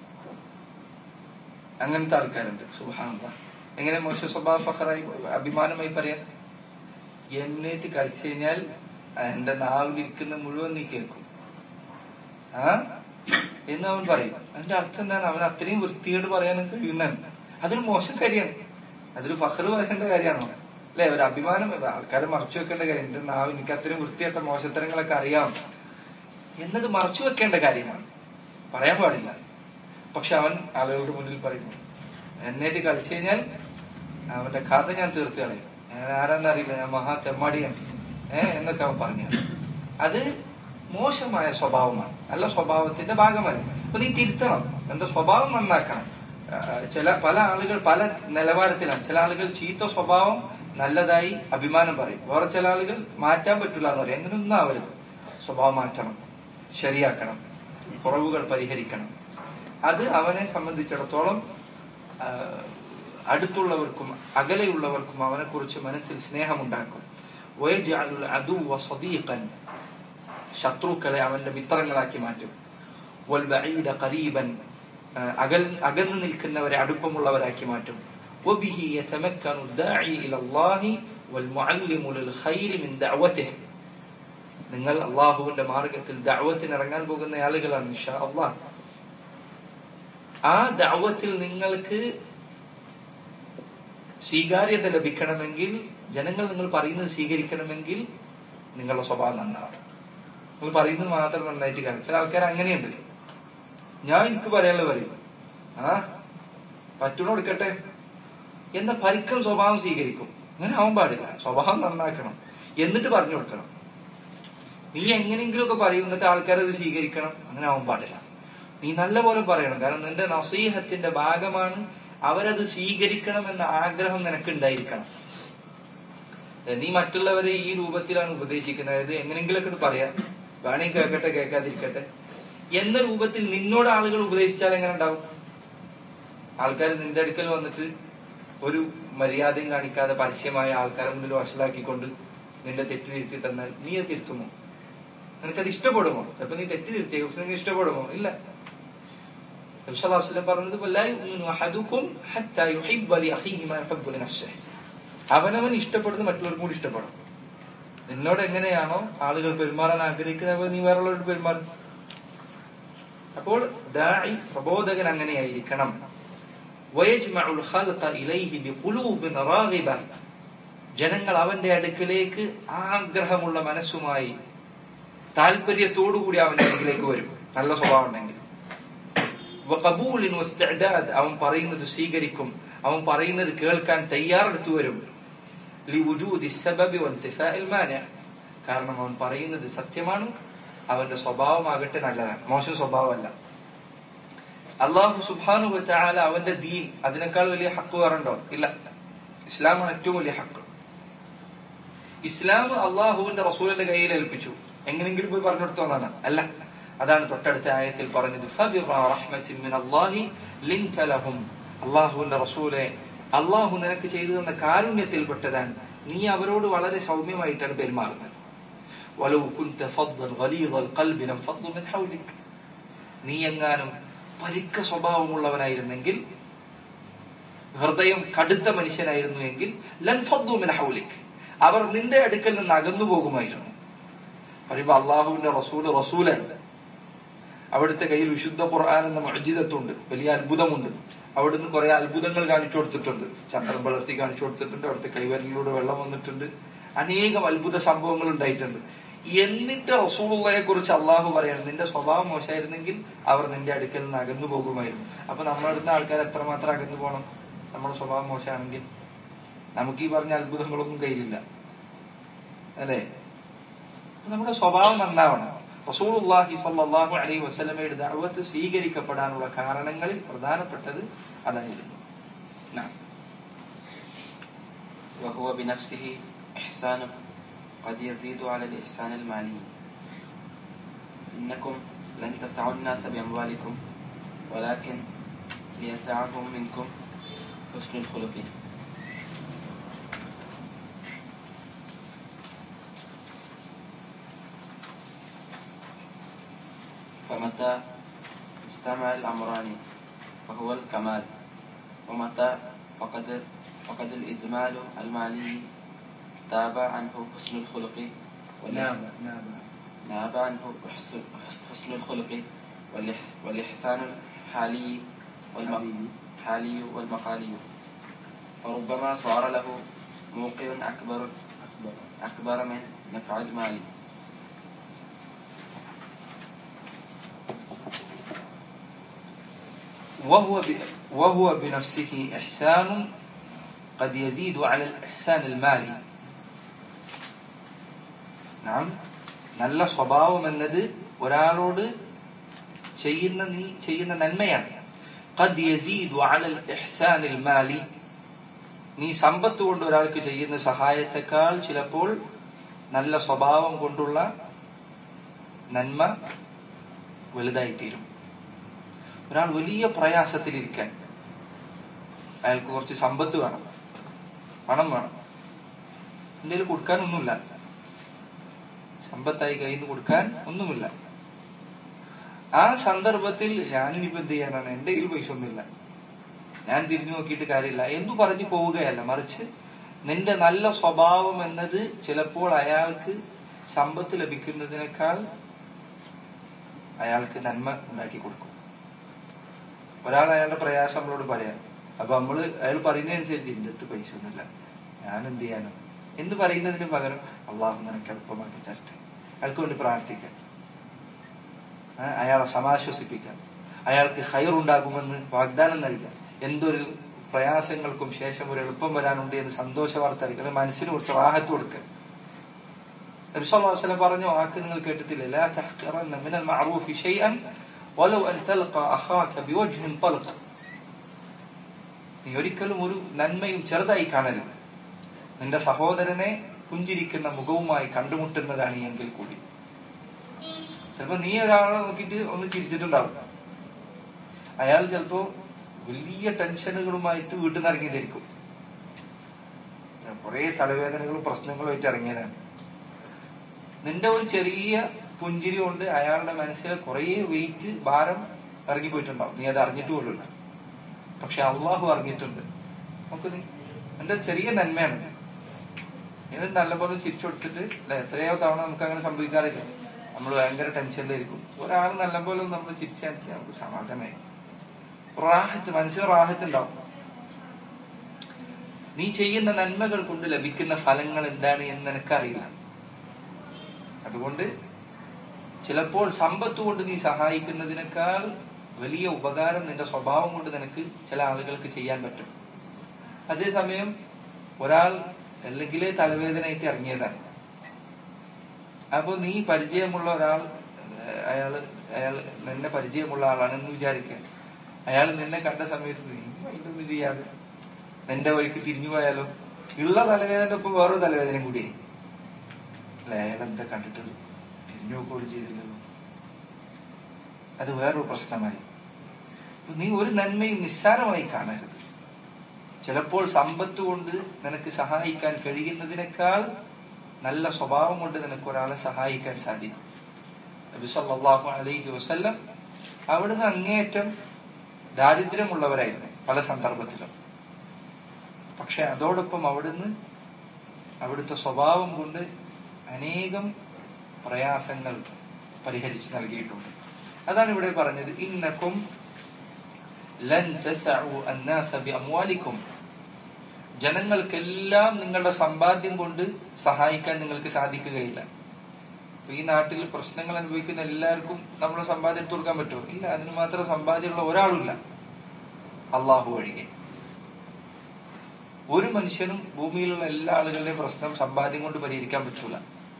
അങ്ങനത്തെ ആൾക്കാരുണ്ട്. സുബ്ഹാനല്ലാഹ്. എങ്ങനെ മോശം സ്വഭാവം ഫഖറായി അഭിമാനമായി പറയാം? എന്നേറ്റ് കളിച്ചു കഴിഞ്ഞാൽ എന്റെ നാവിലിരിക്കുന്ന മുഴുവൻ നീ കേൾക്കും ആ എന്ന് അവൻ പറയും. അതിന്റെ അർത്ഥം എന്താണ്? അവൻ അത്രയും വൃത്തികേട് പറയാനും കഴിയുന്നതാണ്. അതൊരു മോശം കാര്യമാണ്, അതൊരു ഫഖറ് പറയേണ്ട കാര്യമാണോ? അല്ലെ? ഒരു അഭിമാനം ആൾക്കാരെ മറച്ചു വെക്കേണ്ട കാര്യം. എന്റെ നാവ് എനിക്ക് അത്രയും വൃത്തിയായിട്ട മോശത്തരങ്ങളൊക്കെ അറിയാം എന്നത് മറച്ചു വെക്കേണ്ട കാര്യമാണ്, പറയാൻ പാടില്ല. പക്ഷെ അവൻ ആളുകളുടെ മുന്നിൽ പറയുന്നു, എന്നേറ്റ് കളിച്ചു കഴിഞ്ഞാൽ അവന്റെ കഥ ഞാൻ തീർത്ത് കളയും, ഞാൻ ആരാന്നറിയില്ല, ഞാൻ മഹാ തെമ്മാടിയാണ് ഏഹ് എന്നൊക്കെ അവൻ പറഞ്ഞു. അത് മോശമായ സ്വഭാവമാണ്, നല്ല സ്വഭാവത്തിന്റെ ഭാഗമല്ല. അപ്പൊ നീ തിരുത്തണം, എന്റെ സ്വഭാവം നന്നാക്കണം. ചില പല ആളുകൾ പല നിലവാരത്തിലാണ്. ചില ആളുകൾ ചീത്ത സ്വഭാവം നല്ലതായി അഭിമാനം പറയും, വേറെ ചില ആളുകൾ മാറ്റാൻ പറ്റില്ല എന്ന് പറയും. അങ്ങനെ ഒന്നും ആവരുത്. സ്വഭാവം മാറ്റണം, ശരിയാക്കണം, കുറവുകൾ പരിഹരിക്കണം. അത് അവനെ സംബന്ധിച്ചിടത്തോളം അടുത്തുള്ളവർക്കും അകലെയുള്ളവർക്കും അവനെ കുറിച്ച് മനസ്സിൽ സ്നേഹമുണ്ടാക്കും. ശത്രുക്കളെ അവന്റെ മിത്രങ്ങളാക്കി മാറ്റും. അകൽ അകന്നു നിൽക്കുന്നവരെ അടുപ്പമുള്ളവരാക്കി മാറ്റും. നിങ്ങൾ അള്ളാഹുവിന്റെ മാർഗത്തിൽ ദഅവത്തിന് ഇറങ്ങാൻ പോകുന്ന ആളുകളാണ് ഇൻഷാ അല്ലാഹ്. ആ ദഅവത്തിൽ നിങ്ങൾക്ക് സ്വീകാര്യത ലഭിക്കണമെങ്കിൽ, ജനങ്ങൾ നിങ്ങൾ പറയുന്നത് സ്വീകരിക്കണമെങ്കിൽ നിങ്ങളുടെ സ്വഭാവം നന്നാവും. നിങ്ങൾ പറയുന്നത് മാത്രം നന്നായിട്ട് കാണും. ചില ആൾക്കാർ അങ്ങനെയുണ്ട്, ഞാൻ എനിക്ക് പറയാനുള്ളത് പറയും, ആ പറ്റണ കൊടുക്കട്ടെ എന്ന പരിക്കൻ സ്വഭാവം സ്വീകരിക്കും. അങ്ങനെ ആവാൻ പാടില്ല. സ്വഭാവം നന്നാക്കണം, എന്നിട്ട് പറഞ്ഞു കൊടുക്കണം. നീ എങ്ങനെയെങ്കിലും ഒക്കെ പറയും, എന്നിട്ട് ആൾക്കാരത് സ്വീകരിക്കണം. അങ്ങനെ ആവാൻ പാടില്ല. നീ നല്ല പോലെ പറയണം, കാരണം നിന്റെ നസീഹത്തിന്റെ ഭാഗമാണ്. അവരത് സ്വീകരിക്കണമെന്ന ആഗ്രഹം നിനക്ക് ഉണ്ടായിരിക്കണം. നീ മറ്റുള്ളവരെ ഈ രൂപത്തിലാണ് ഉപദേശിക്കുന്നത്, അതായത് എങ്ങനെയെങ്കിലൊക്കെ പറയാം, വേണമെങ്കിൽ കേൾക്കട്ടെ കേൾക്കാതിരിക്കട്ടെ എന്ന രൂപത്തിൽ നിന്നോട് ആളുകൾ ഉപദേശിച്ചാൽ എങ്ങനെ ഉണ്ടാവും? ആൾക്കാർ നിന്റെ അടുക്കൽ വന്നിട്ട് ഒരു മര്യാദയും കാണിക്കാതെ പരസ്യമായ ആൾക്കാരെ മുന്നിൽ വഷളാക്കിക്കൊണ്ട് നിന്റെ തെറ്റ് തിരുത്തി തന്നാൽ നീ അത് തിരുത്തുമോ? നിനക്കത് ഇഷ്ടപ്പെടുമോ? ചിലപ്പോ നീ തെറ്റ് തിരുത്തിയ പക്ഷെ നിനക്ക് ഇഷ്ടപ്പെടുമോ? ഇല്ല. പറഞ്ഞത് അവനവൻ ഇഷ്ടപ്പെടുന്നത് മറ്റുള്ളവർക്കും കൂടി ഇഷ്ടപ്പെടും. നിന്നോട് എങ്ങനെയാണോ ആളുകൾ പെരുമാറാൻ ആഗ്രഹിക്കുന്നത് നീ വേറുള്ളവരോട് പെരുമാറും. അപ്പോൾ ദാഇ പ്രബോധകൻ അങ്ങനെയായിരിക്കണം. ജനങ്ങൾ അവന്റെ അടുക്കിലേക്ക് ആഗ്രഹമുള്ള മനസ്സുമായി താല്പര്യത്തോടുകൂടി അവന്റെ അടുക്കിലേക്ക് വരും, നല്ല സ്വഭാവം ഉണ്ടെങ്കിൽ. അവൻ പറയുന്നത് സ്വീകരിക്കും, അവൻ പറയുന്നത് കേൾക്കാൻ തയ്യാറെടുത്തു വരും. കാരണം അവൻ പറയുന്നത് സത്യമാണ്, അവന്റെ സ്വഭാവമാകട്ടെ നല്ലതാണ്, മോശം സ്വഭാവമല്ല. അള്ളാഹു സുബ്ഹാനഹു വ തആല അവന്റെ ദീൻ അതിനേക്കാൾ വലിയ ഹക്ക് വേറുണ്ടോ? ഇല്ല. ഇസ്ലാമാണ് ഏറ്റവും വലിയ ഹക്ക്. ഇസ്ലാം അള്ളാഹുവിന്റെ റസൂലിന്റെ കയ്യിൽ ഏൽപ്പിച്ചു, എങ്ങനെങ്കിലും പോയി പറഞ്ഞു കൊടുത്തോന്നാണ് അല്ല. അതാണ് തൊട്ടടുത്ത ആയത്തിൽ പറഞ്ഞത്, അള്ളാഹുവിന്റെ റസൂലെ, അള്ളാഹു നിനക്ക് ചെയ്തു തന്ന കാരുണ്യത്തിൽപ്പെട്ടതാണ് നീ അവരോട് വളരെ സൗമ്യമായിട്ടാണ് പെരുമാറുന്നത്. നീ എങ്ങാനും പരിക്ക സ്വഭാവമുള്ളവനായിരുന്നെങ്കിൽ, ഹൃദയം കടുത്ത മനുഷ്യനായിരുന്നു എങ്കിൽ ലൻഫദ്ദു മിൻ ഹൗലിക്, അവർ നിന്റെ അടുക്കൽ നിന്ന് അകന്നു പോകുമായിരുന്നു. പറയുമ്പോ അള്ളാഹുവിന്റെ റസൂല് റസൂലാണ്, അവിടുത്തെ കയ്യിൽ വിശുദ്ധ ഖുർആൻ എന്ന മുഅ്ജിസത്തുണ്ട്, വലിയ അത്ഭുതമുണ്ട്. അവിടുന്ന് കുറെ അത്ഭുതങ്ങൾ കാണിച്ചു കൊടുത്തിട്ടുണ്ട്, ചക്രം വളർത്തി കാണിച്ചു കൊടുത്തിട്ടുണ്ട്, അവിടുത്തെ കൈവരലിലൂടെ വെള്ളം വന്നിട്ടുണ്ട്, അനേകം അത്ഭുത സംഭവങ്ങൾ ഉണ്ടായിട്ടുണ്ട്. എന്നിട്ട് റസൂലുള്ളാഹിയെ കുറിച്ച് അള്ളാഹു പറയാണ്, നിന്റെ സ്വഭാവം മോശമായിരുന്നെങ്കിൽ അവർ നിന്റെ അടുക്കൽ നിന്ന് അകന്നു പോകുമായിരുന്നു. അപ്പൊ നമ്മളടുത്ത ആൾക്കാർ എത്രമാത്രം അകന്നു പോകണം? നമ്മുടെ സ്വഭാവം മോശമാണെങ്കിൽ നമുക്ക് ഈ പറഞ്ഞ അത്ഭുതങ്ങളൊന്നും കയ്യിലില്ല, അല്ലെ? നമ്മുടെ സ്വഭാവം നന്നാവണം. റസൂലുള്ളാഹി സ്വല്ലല്ലാഹു അലൈഹി വസല്ലമയുടെ ദഅവത്ത് സ്വീകരിക്കപ്പെടാനുള്ള കാരണങ്ങളിൽ പ്രധാനപ്പെട്ടത് അതായിരുന്നു. وهو بنفسه إحسان قد يزيد على الإحسان المالي. إنكم لن تسعوا الناس بأموالكم ولكن ليسعهم منكم حسن الخلق. فمتى استمع الأمران فهو الكمال، ومتى فقد فقد الإجمال المالي تاب عنه حسن الخلق ناب عنه حسن الخلق والإحسان الحالي والحالي والمقالي. فربما صار له موقع أكبر أكبر من نفع المال. وهو وهو بنفسه إحسان قد يزيد على الإحسان المالي. نعم നല്ല സ്വഭാവം എന്നത് ഒരാളോട് ചെയ്യുന്ന നീ ചെയ്യുന്ന നന്മയാണ്. ഖദ് യസീദു അലൽ ഇഹ്സാനിൽ മാലി, നീ സമ്പത്ത് കൊണ്ട് ഒരാൾക്ക് ചെയ്യുന്ന സഹായത്തെക്കാൾ ചിലപ്പോൾ നല്ല സ്വഭാവം കൊണ്ടുള്ള നന്മ വലുതായിത്തീരും. ഒരാൾ വലിയ പ്രയാസത്തിലിരിക്കാൻ, അയാൾക്ക് കുറച്ച് സമ്പത്ത് വേണം, പണം വേണം, എന്റെ കയ്യിൽ കൊടുക്കാനൊന്നുമില്ല, സമ്പത്തായി കയ്യിൽ നിന്ന് കൊടുക്കാൻ ഒന്നുമില്ല. ആ സന്ദർഭത്തിൽ ഞാനിനിപ്പോ എന്ത് ചെയ്യാനാണ്, എന്റെ കയ്യിൽ പൈസ ഒന്നുമില്ല, ഞാൻ തിരിഞ്ഞു നോക്കിയിട്ട് കാര്യമില്ല എന്തു പറഞ്ഞു പോവുകയല്ല, മറിച്ച് നിന്റെ നല്ല സ്വഭാവം എന്നത് ചിലപ്പോൾ അയാൾക്ക് സമ്പത്ത് ലഭിക്കുന്നതിനേക്കാൾ അയാൾക്ക് നന്മ ഉണ്ടാക്കി കൊടുക്കും. ഒരാൾ അയാളുടെ പ്രയാസം നമ്മളോട് പറയാം, അപ്പൊ നമ്മള് അയാൾ പറയുന്നതനുസരിച്ച് എന്റെ അടുത്ത് പൈസ ഒന്നുമില്ല, ഞാൻ എന്ത് ചെയ്യാനോ എന്ന് പറയുന്നതിന് പകരം അള്ളാഹു നിനക്ക് എളുപ്പമാക്കി തരട്ടെ, അയാൾക്ക് വേണ്ടി പ്രാർത്ഥിക്കാം, അയാളെ സമാശ്വസിപ്പിക്കാം, അയാൾക്ക് ഖൈറുണ്ടാകുമെന്ന് വാഗ്ദാനം നൽകാം, എന്തൊരു പ്രയാസങ്ങൾക്കും ശേഷം ഒരു എളുപ്പം വരാനുണ്ട് എന്ന് സന്തോഷ വാർത്ത അറിയിക്കുക, മനസ്സിന് കുറച്ച് റാഹത്ത് കൊടുക്കുക. നബി സല്ലല്ലാഹു അലൈഹി വസല്ലം പറഞ്ഞ വാക്ക് നിങ്ങൾ കേട്ടിട്ടില്ലേ, ലാ തഹ്ഖിറന്ന മിനൽ മഅറൂഫി ശൈഅൻ വലൗ അൻ തൽഖ അഖാക ബിവജ്ഹിൻ തൽഖ, നീ ഒരിക്കലും ഒരു നന്മയും ചെറുതായി കാണരുത്, നിന്റെ സഹോദരനെ പുഞ്ചിരിക്കുന്ന മുഖവുമായി കണ്ടുമുട്ടുന്നതാണ് എങ്കിൽ കൂടി. ചിലപ്പോ നീ ഒരാളെ നോക്കിയിട്ട് ഒന്ന് ചിരിച്ചിട്ടുണ്ടാവും, അയാൾ ചിലപ്പോ വലിയ ടെൻഷനുകളുമായിട്ട് വീട്ടിൽ നിന്ന് ഇറങ്ങിയതായിരിക്കും, കുറെ തലവേദനകളും പ്രശ്നങ്ങളുമായിട്ട് ഇറങ്ങിയതാണ്. നിന്റെ ഒരു ചെറിയ പുഞ്ചിരി കൊണ്ട് അയാളുടെ മനസ്സിലെ കുറെ വെയിറ്റ് ഭാരം ഇറങ്ങിപ്പോയിട്ടുണ്ടാവും, നീ അത് അറിഞ്ഞിട്ട് പോലുമില്ല. പക്ഷെ അള്ളാഹു അറിഞ്ഞിട്ടുണ്ട്. നമുക്ക് എന്റെ ചെറിയ നന്മയാണ് ഇത് നല്ലപോലെ ചിരിച്ചു കൊടുത്തിട്ട് അല്ലെ, എത്രയോ തവണ നമുക്ക് അങ്ങനെ സംഭവിക്കാറില്ല, നമ്മൾ ഭയങ്കര ടെൻഷനിലായിരിക്കും. ഒരാൾ നല്ലപോലെ നമ്മൾ ചിരിച്ചാൽ നമുക്ക് സമാധാനമായി, റാഹത്ത്, മനസ്സിന് റാഹത്ത് ഉണ്ടാവും. നീ ചെയ്യുന്ന നന്മകൾ കൊണ്ട് ലഭിക്കുന്ന ഫലങ്ങൾ എന്താണ് എന്ന് നിനക്കറിയില്ല. അതുകൊണ്ട് ചിലപ്പോൾ സമ്പത്ത് കൊണ്ട് നീ സഹായിക്കുന്നതിനേക്കാൾ വലിയ ഉപകാരം നിന്റെ സ്വഭാവം കൊണ്ട് നിനക്ക് ചില ആളുകൾക്ക് ചെയ്യാൻ പറ്റും. അതേസമയം ഒരാൾ അല്ലെങ്കിൽ തലവേദനയായിട്ട് ഇറങ്ങിയതാണ്, അപ്പൊ നീ പരിചയമുള്ള ഒരാൾ, അയാള് അയാൾ നിന്നെ പരിചയമുള്ള ആളാണെന്ന് വിചാരിക്കുക, അയാൾ നിന്നെ കണ്ട സമയത്ത് നീ ഇതൊന്നും ചെയ്യാതെ നിന്റെ വഴിക്ക് തിരിഞ്ഞു പോയാലോ, ഉള്ള തലവേദന ഒപ്പം വേറൊരു തലവേദനയും കൂടി അല്ലെ, അയാളെന്താ കണ്ടിട്ട് തിരിഞ്ഞു പോലും ചെയ്തില്ലല്ലോ, അത് വേറൊരു പ്രശ്നമായി. നീ ഒരു നന്മയും നിസ്സാരമായി കാണരുത്. ചിലപ്പോൾ സമ്പത്ത് കൊണ്ട് നിനക്ക് സഹായിക്കാൻ കഴിയുന്നതിനേക്കാൾ നല്ല സ്വഭാവം കൊണ്ട് നിനക്ക് ഒരാളെ സഹായിക്കാൻ സാധിക്കും. നബി സല്ലല്ലാഹു അലൈഹി വസല്ലം അവിടുന്ന് അങ്ങേയറ്റം ദാരിദ്ര്യമുള്ളവരായിരുന്നു പല സന്ദർഭത്തിലും. പക്ഷെ അതോടൊപ്പം അവിടുന്ന് അവിടുത്തെ സ്വഭാവം കൊണ്ട് അനേകം പ്രയാസങ്ങൾ പരിഹരിച്ചു നൽകിയിട്ടുണ്ട്. അതാണ് ഇവിടെ പറഞ്ഞത്, ഇന്നക്കും ലൻ തസഉ അന്നാസ ബിഅംവാലിക്കും, ജനങ്ങൾക്കെല്ലാം നിങ്ങളുടെ സമ്പാദ്യം കൊണ്ട് സഹായിക്കാൻ നിങ്ങൾക്ക് സാധിക്കുകയില്ല. ഈ നാട്ടിൽ പ്രശ്നങ്ങൾ അനുഭവിക്കുന്ന എല്ലാവർക്കും നമ്മുടെ സമ്പാദ്യം എടുത്തു കൊടുക്കാൻ പറ്റുമോ? ഇല്ല. അതിന് മാത്രം സമ്പാദ്യമുള്ള ഒരാളില്ല, അള്ളാഹു ഒഴികെ. ഒരു മനുഷ്യനും ഭൂമിയിലുള്ള എല്ലാ ആളുകളുടെയും പ്രശ്നം സമ്പാദ്യം കൊണ്ട് പരിഹരിക്കാൻ പറ്റൂല.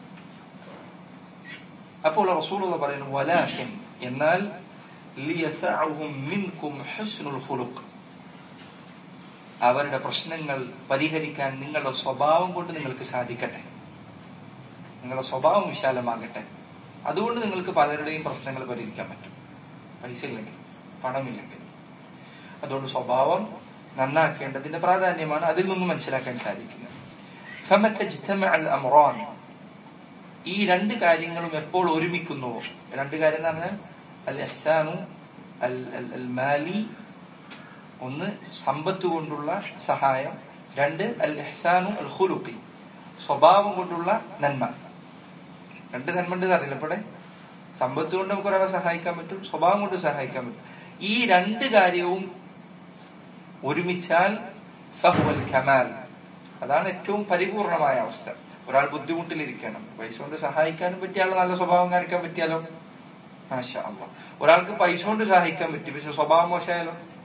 അപ്പോൾ റസൂലുള്ളാഹി പറയുന്നു, വലാകിൻ, എന്നാൽ ലിയസഉഹും മിൻകും ഹുസ്നുൽ ഖുലുഖ്, അവരുടെ പ്രശ്നങ്ങൾ പരിഹരിക്കാൻ നിങ്ങളുടെ സ്വഭാവം കൊണ്ട് നിങ്ങൾക്ക് സാധിക്കട്ടെ, നിങ്ങളുടെ സ്വഭാവം വിശാലമാകട്ടെ. അതുകൊണ്ട് നിങ്ങൾക്ക് പലരുടെയും പ്രശ്നങ്ങൾ പരിഹരിക്കാൻ പറ്റും, പൈസ ഇല്ലെങ്കിൽ, പണമില്ലെങ്കിൽ. അതുകൊണ്ട് സ്വഭാവം നന്നാക്കേണ്ടതിന്റെ പ്രാധാന്യമാണ് അതിൽ നിന്നും മനസ്സിലാക്കാൻ സാധിക്കുക. ഫമതജ്തമഅൽ അംറാൻ, ഈ രണ്ട് കാര്യങ്ങളും എപ്പോൾ ഒരുമിക്കുന്നുവോ, രണ്ട് കാര്യം എന്ന് പറഞ്ഞാൽ അൽ ഇഹ്സാനു അൽ മാലി, ഒന്ന് സമ്പത്ത് കൊണ്ടുള്ള സഹായം, രണ്ട് അൽ ഇഹ്സാനു അൽ ഖുലുഖി, സ്വഭാവം കൊണ്ടുള്ള നന്മ. രണ്ട് നന്മ ഉണ്ടെന്ന് അറിയില്ല ഇവിടെ. സമ്പത്ത് കൊണ്ട് നമുക്ക് ഒരാളെ സഹായിക്കാൻ പറ്റും, സ്വഭാവം കൊണ്ട് സഹായിക്കാൻ പറ്റും. ഈ രണ്ട് കാര്യവും ഒരുമിച്ചാൽ ഫഹുവൽ കമാൽ, അതാണ് ഏറ്റവും പരിപൂർണമായ അവസ്ഥ. ഒരാൾ ബുദ്ധിമുട്ടിലിരിക്കണം, പൈസ കൊണ്ട് സഹായിക്കാനും പറ്റിയാലോ, നല്ല സ്വഭാവം കാണിക്കാൻ പറ്റിയാലോ, മാഷാ അല്ലാഹ്. ഒരാൾക്ക് പൈസ കൊണ്ട് സഹായിക്കാൻ പറ്റും, പക്ഷെ സ്വഭാവം മോശമായാലോ,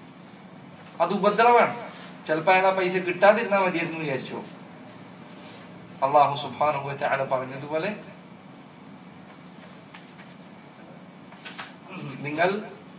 അത് ഉപദ്രവമാണ്. ചിലപ്പോ അയാൾ ആ പൈസ കിട്ടാതിരുന്നാൽ മതിയെന്ന് വിചാരിച്ചു. അള്ളാഹു സുബ്ഹാനഹു വ തആല പറഞ്ഞതുപോലെ നിങ്ങൾ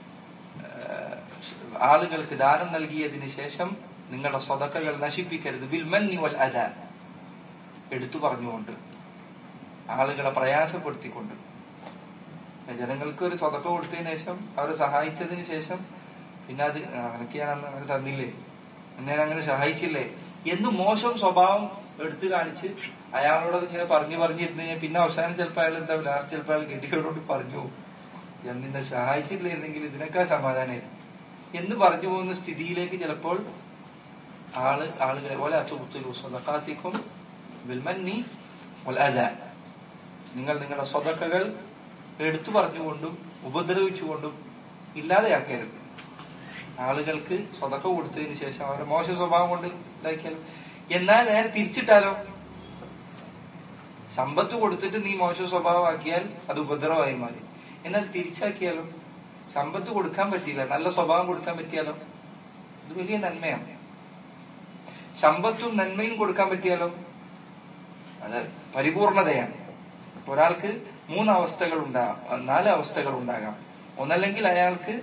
ആളുകൾക്ക് ദാനം നൽകിയതിനു ശേഷം നിങ്ങളുടെ സ്വതക്കകൾ നശിപ്പിക്കരുത്. ബിൽ മന്നി വൽ അദാ, എടുത്തു പറഞ്ഞുകൊണ്ട്, ആളുകളെ പ്രയാസപ്പെടുത്തിക്കൊണ്ട്. ജനങ്ങൾക്ക് ഒരു സ്വതക്ക കൊടുത്തതിന് ശേഷം അവരെ സഹായിച്ചതിന് ശേഷം പിന്നെ അത് എനിക്ക് ഞാൻ അങ്ങനെ തന്നില്ലേ, എന്നെ അങ്ങനെ സഹായിച്ചില്ലേ എന്ന് മോശം സ്വഭാവം എടുത്തു കാണിച്ച് അയാളോട് ഇങ്ങനെ പറഞ്ഞു പറഞ്ഞിരുന്നു കഴിഞ്ഞാൽ പിന്നെ അവസാനം ചിലപ്പോൾ അയാൾ എന്താ ലാസ്റ്റ് ചിലപ്പോൾ അയാൾ ഗതികളോട് പറഞ്ഞു ഞാൻ നിന്നെ സഹായിച്ചില്ലായിരുന്നെങ്കിൽ ഇതിനേക്കാൾ സമാധാനമായിരുന്നു എന്ന് പറഞ്ഞു പോകുന്ന സ്ഥിതിയിലേക്ക് ചിലപ്പോൾ ആള് ആളുകളെ പോലെ സ്വതക്കാത്തിക്കും ബിൽമന്നി വൽ അദാ, നിങ്ങൾ നിങ്ങളുടെ സ്വതക്കകൾ എടുത്തു പറഞ്ഞുകൊണ്ടും ഉപദ്രവിച്ചുകൊണ്ടും ഇല്ലാതെയാക്കരുത്. ആളുകൾക്ക് സ്വതക്ക കൊടുത്തതിന് ശേഷം അവരുടെ മോശ സ്വഭാവം കൊണ്ട് ഇതാക്കിയാലും. എന്നാൽ നേരെ തിരിച്ചിട്ടാലോ, സമ്പത്ത് കൊടുത്തിട്ട് നീ മോശ സ്വഭാവമാക്കിയാൽ അത് ഉപദ്രവമായി മാറി. എന്നാൽ തിരിച്ചാക്കിയാലോ, സമ്പത്ത് കൊടുക്കാൻ പറ്റിയില്ല, നല്ല സ്വഭാവം കൊടുക്കാൻ പറ്റിയാലോ, ഇത് വലിയ നന്മയാണ്. സമ്പത്തും നന്മയും കൊടുക്കാൻ പറ്റിയാലോ അത് പരിപൂർണതയാണ്. ഒരാൾക്ക് മൂന്ന് അവസ്ഥകൾ ഉണ്ടാകാം, നാല് അവസ്ഥകൾ ഉണ്ടാകാം. ഒന്നല്ലെങ്കിൽ അയാൾക്ക്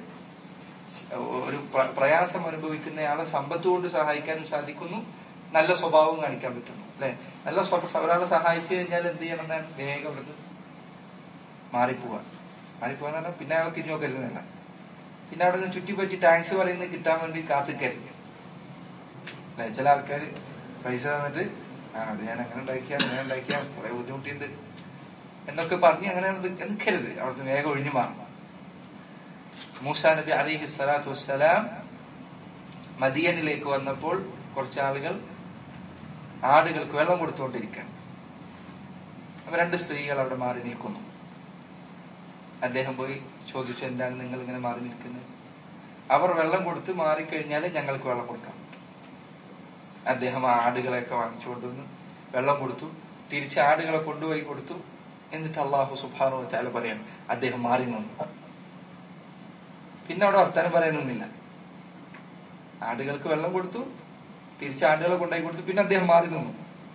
ഒരു പ്രയാസം അനുഭവിക്കുന്നയാളെ സമ്പത്ത് കൊണ്ട് സഹായിക്കാനും സാധിക്കുന്നു, നല്ല സ്വഭാവവും കാണിക്കാൻ പറ്റുന്നു. അല്ലെ, നല്ല ഒരാളെ സഹായിച്ചു കഴിഞ്ഞാൽ എന്ത് ചെയ്യണം എന്നാണ് വേഗം എടുത്ത് മാറിപ്പോവാൻ. മാറിപ്പോവാന്ന് പറഞ്ഞാൽ പിന്നെ അയാൾ തിരിഞ്ഞു നോക്കരുതെന്നല്ല, പിന്നെ അവിടെ നിന്ന് ചുറ്റിപ്പറ്റി ടാക്സ് പറയുന്നത് കിട്ടാൻ വേണ്ടി കാത്തിക്കരുത്. അല്ലെ, ചില ആൾക്കാർ പൈസ തന്നിട്ട് ആ അത് ഞാൻ അങ്ങനെ ഉണ്ടാക്കിയാൽ അങ്ങനെ ഉണ്ടാക്കിയാൽ കുറെ ബുദ്ധിമുട്ടുണ്ട് എന്നൊക്കെ പറഞ്ഞ് അങ്ങനെ നിൽക്കരുത്, അവിടുന്ന് വേഗം ഒഴിഞ്ഞു മാറണം. മൂസാ നബി അലൈഹി സ്വലാത്തു വസ്സലാം മദിയനിലേക്ക് വന്നപ്പോൾ കുറച്ചാളുകൾ ആടുകൾക്ക് വെള്ളം കൊടുത്തുകൊണ്ടിരിക്കുകയാണ്. അപ്പൊ രണ്ട് സ്ത്രീകൾ അവിടെ മാറി നിൽക്കുന്നു. അദ്ദേഹം പോയി ചോദിച്ചു, എന്താണ് നിങ്ങൾ ഇങ്ങനെ മാറി നിൽക്കുന്നത്? അവർ വെള്ളം കൊടുത്ത് മാറിക്കഴിഞ്ഞാൽ ഞങ്ങൾക്ക് വെള്ളം കൊടുക്കാം. അദ്ദേഹം ആ ആടുകളെയൊക്കെ വാങ്ങിച്ചുകൊണ്ടുവന്ന് വെള്ളം കൊടുത്തു, തിരിച്ച് ആടുകളെ കൊണ്ടുപോയി കൊടുത്തു. എന്നിട്ട് അള്ളാഹു സുബ്ഹാനഹു വ തആല പറയാൻ അദ്ദേഹം മാറി നിന്നു. പിന്നെ അവിടെ വർത്താനം പറയാനൊന്നുമില്ല. ആടുകൾക്ക് വെള്ളം കൊടുത്തു, തിരിച്ച് ആടുകളെ കൊണ്ടായി കൊടുത്തു, പിന്നെ അദ്ദേഹം മാറി നിന്നു.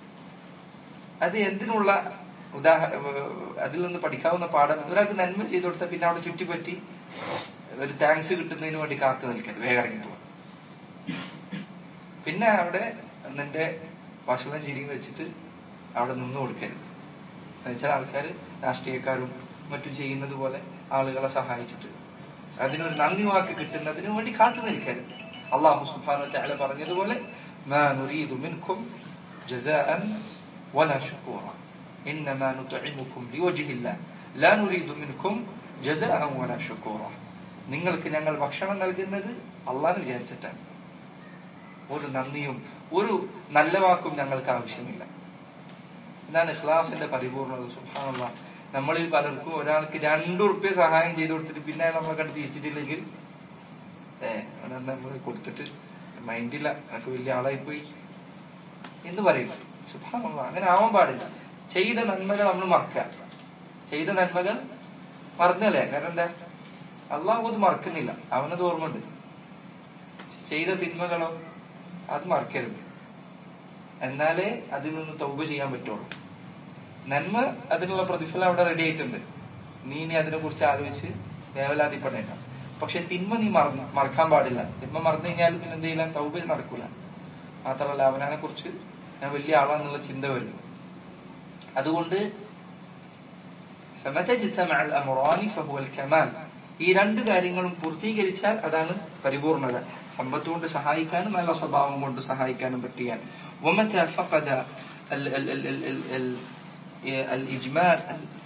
അത് എന്തിനുള്ള ഉദാഹരണ അതിൽ നിന്ന് പഠിക്കാവുന്ന പാഠം, ഒരാൾക്ക് നന്മ ചെയ്തു കൊടുത്താൽ പിന്നെ അവിടെ ചുറ്റിപ്പറ്റി ഒരു താങ്ക്സ് കിട്ടുന്നതിന് വേണ്ടി കാത്തു നിൽക്കരുത്, വേഗം ഇറങ്ങിട്ട് പോകും. പിന്നെ അവിടെ നിന്റെ ഭക്ഷണം ചിരിയും വെച്ചിട്ട് അവിടെ നിന്ന് കൊടുക്കരുത്. ചില ആൾക്കാർ രാഷ്ട്രീയക്കാരും മറ്റും ചെയ്യുന്നത് പോലെ ആളുകളെ സഹായിച്ചിട്ട് അതിനൊരു നന്ദി വാക്ക് കിട്ടുന്നതിന് വേണ്ടി കാത്തു നിൽക്കരുത്. അല്ലാഹു സുബ്ഹാനഹു വ തആല പറഞ്ഞതുപോലെ മാ നുരീദു മിൻകും ജസാഅൻ വലാ ശുകൂറ ഇന്നമാ നുത്ഇമുകും ലിവജ്ഹില്ലാഹ് ലാ നുരീദു മിൻകും ജസാഅൻ വലാ ശുകൂറ. നിങ്ങൾക്ക് ഞങ്ങൾ ഭക്ഷണം നൽകുന്നത് അല്ലാഹുവിനെ വിചാരിച്ചിട്ടാണ്. ഒരു നന്ദിയും ഒരു നല്ല വാക്കും ഞങ്ങൾക്ക് ആവശ്യമില്ല. ഇതാണ് ഇഖ്ലാസിന്റെ പരിപൂർണത. സുബ്ഹാനല്ലാഹ്, നമ്മളിൽ പലർക്കും ഒരാൾക്ക് രണ്ടു റുപ്യ സഹായം ചെയ്തു കൊടുത്തിട്ട് പിന്നെ നമ്മളെ കണ്ട് തിരിച്ചിട്ടില്ലെങ്കിൽ ഏഹ് നമ്മൾ കൊടുത്തിട്ട് മൈൻഡില്ല, എനിക്ക് വലിയ ആളായിപ്പോയി എന്ന് പറയും. സുബ്ഹാനല്ലാഹ്, അങ്ങനെ ആവാൻ പാടില്ല. ചെയ്ത നന്മകൾ നമ്മൾ മറക്കുക. ചെയ്ത നന്മകൾ മറന്നല്ലേ, കാരണം എന്താ, അള്ളാഹു അത് മറക്കുന്നില്ല, അവനത് ഓർമ്മയുണ്ട്. ചെയ്ത തിന്മകളോ അത് മറക്കരുത്, എന്നാലേ അതിൽ നിന്ന് തൗബ ചെയ്യാൻ പറ്റുള്ളൂ. നന്മ അതിനുള്ള പ്രതിഫലം അവിടെ റെഡി ആയിട്ടുണ്ട്, നീ ഇനി അതിനെ കുറിച്ച് ആലോചിച്ച് വേവലാതിപ്പെടേണ്ട. പക്ഷെ തിന്മ നീ മറന്നു മറക്കാൻ പാടില്ല. തിന്മ മറന്നു കഴിഞ്ഞാൽ പിന്നെ എന്ത് ചെയ്യില്ല, തൗബ നടക്കൂല. മാത്രമല്ല അവനെ കുറിച്ച് ഞാൻ വലിയ ആളാന്നുള്ള ചിന്ത വരും. അതുകൊണ്ട് ഈ രണ്ട് കാര്യങ്ങളും പൂർത്തീകരിച്ചാൽ അതാണ് പരിപൂർണത. സമ്പത്ത് കൊണ്ട് സഹായിക്കാനും നല്ല സ്വഭാവം കൊണ്ട് സഹായിക്കാനും പറ്റിയാൽ. الإجمال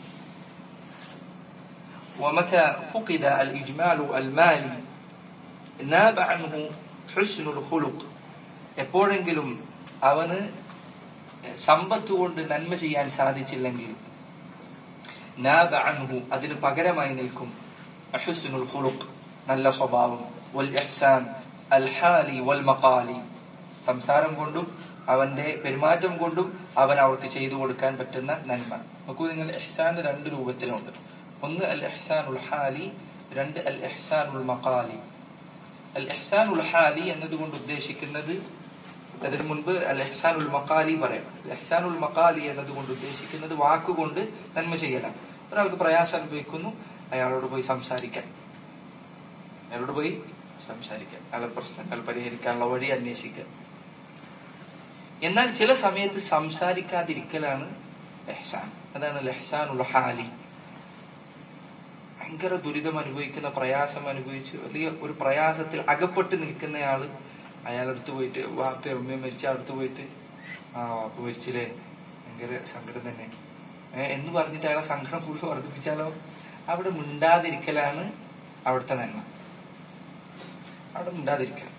ومتى فقد الإجمال المالي ناب عنه حسن الخلق. എപ്പോഴെങ്കിലും അവന് സമ്പത്ത് കൊണ്ട് നന്മ ചെയ്യാൻ സാധിച്ചില്ലെങ്കിൽ നാബ അൻഹു, അതിന് പകരമായി നിൽക്കും ഹുസ്നുൽ ഖുലുഖ്, നല്ല സ്വഭാവം, വൽ ഇഹ്സാൻ അൽ ഹാലി വൽ മഖാലി, സംസാരം കൊണ്ടും അവന്റെ പെരുമാറ്റം കൊണ്ടും അവൻ അവർക്ക് ചെയ്തു കൊടുക്കാൻ പറ്റുന്ന നന്മ. നോക്കൂ നിങ്ങൾ, ഇഹ്സാൻ രണ്ട് രൂപത്തിലുണ്ട്. ഒന്ന് അൽ ഇഹ്സാനുൽ ഹാലി, രണ്ട് അൽ ഇഹ്സാനുൽ മഖാലി. അൽ ഇഹ്സാനുൽ ഹാലി എന്നതുകൊണ്ട് ഉദ്ദേശിക്കുന്നത്, അതിനു മുൻപ് അൽ ഇഹ്സാനുൽ മഖാലി പറയാം. അൽ ഇഹ്സാനുൽ മഖാലി എന്നതുകൊണ്ട് ഉദ്ദേശിക്കുന്നത് വാക്കുകൊണ്ട് നന്മ ചെയ്യലാണ്. ഒരാൾക്ക് പ്രയാസം അനുഭവിക്കുന്നു, അയാളോട് പോയി സംസാരിക്കാൻ അയാളോട് പോയി സംസാരിക്കാൻ അയാളുടെ പ്രശ്നങ്ങൾ പരിഹരിക്കാനുള്ള വഴി അന്വേഷിക്കാൻ. എന്നാൽ ചില സമയത്ത് സംസാരിക്കാതിരിക്കലാണ് ഇഹ്സാൻ. അതാണ് അൽ ഇഹ്സാനുൽ ഹാലി. ഭയങ്കര ദുരിതം അനുഭവിക്കുന്ന, പ്രയാസം അനുഭവിച്ച് വലിയ ഒരു പ്രയാസത്തിൽ അകപ്പെട്ട് നിൽക്കുന്നയാള് അയാളടുത്ത് പോയിട്ട്, വാപ്പ ഉമ്മയും മരിച്ച അടുത്ത് പോയിട്ട്, ആ വാപ്പ മരിച്ചില്ലേ, ഭയങ്കര സങ്കടം തന്നെ ഏഹ് എന്ന് പറഞ്ഞിട്ട് അയാളെ സങ്കടം കൂടുതൽ വർദ്ധിപ്പിച്ചാലോ? അവിടെ മിണ്ടാതിരിക്കലാണ് അവിടുത്തെ നന്മ. അവിടെ മിണ്ടാതിരിക്കൽ.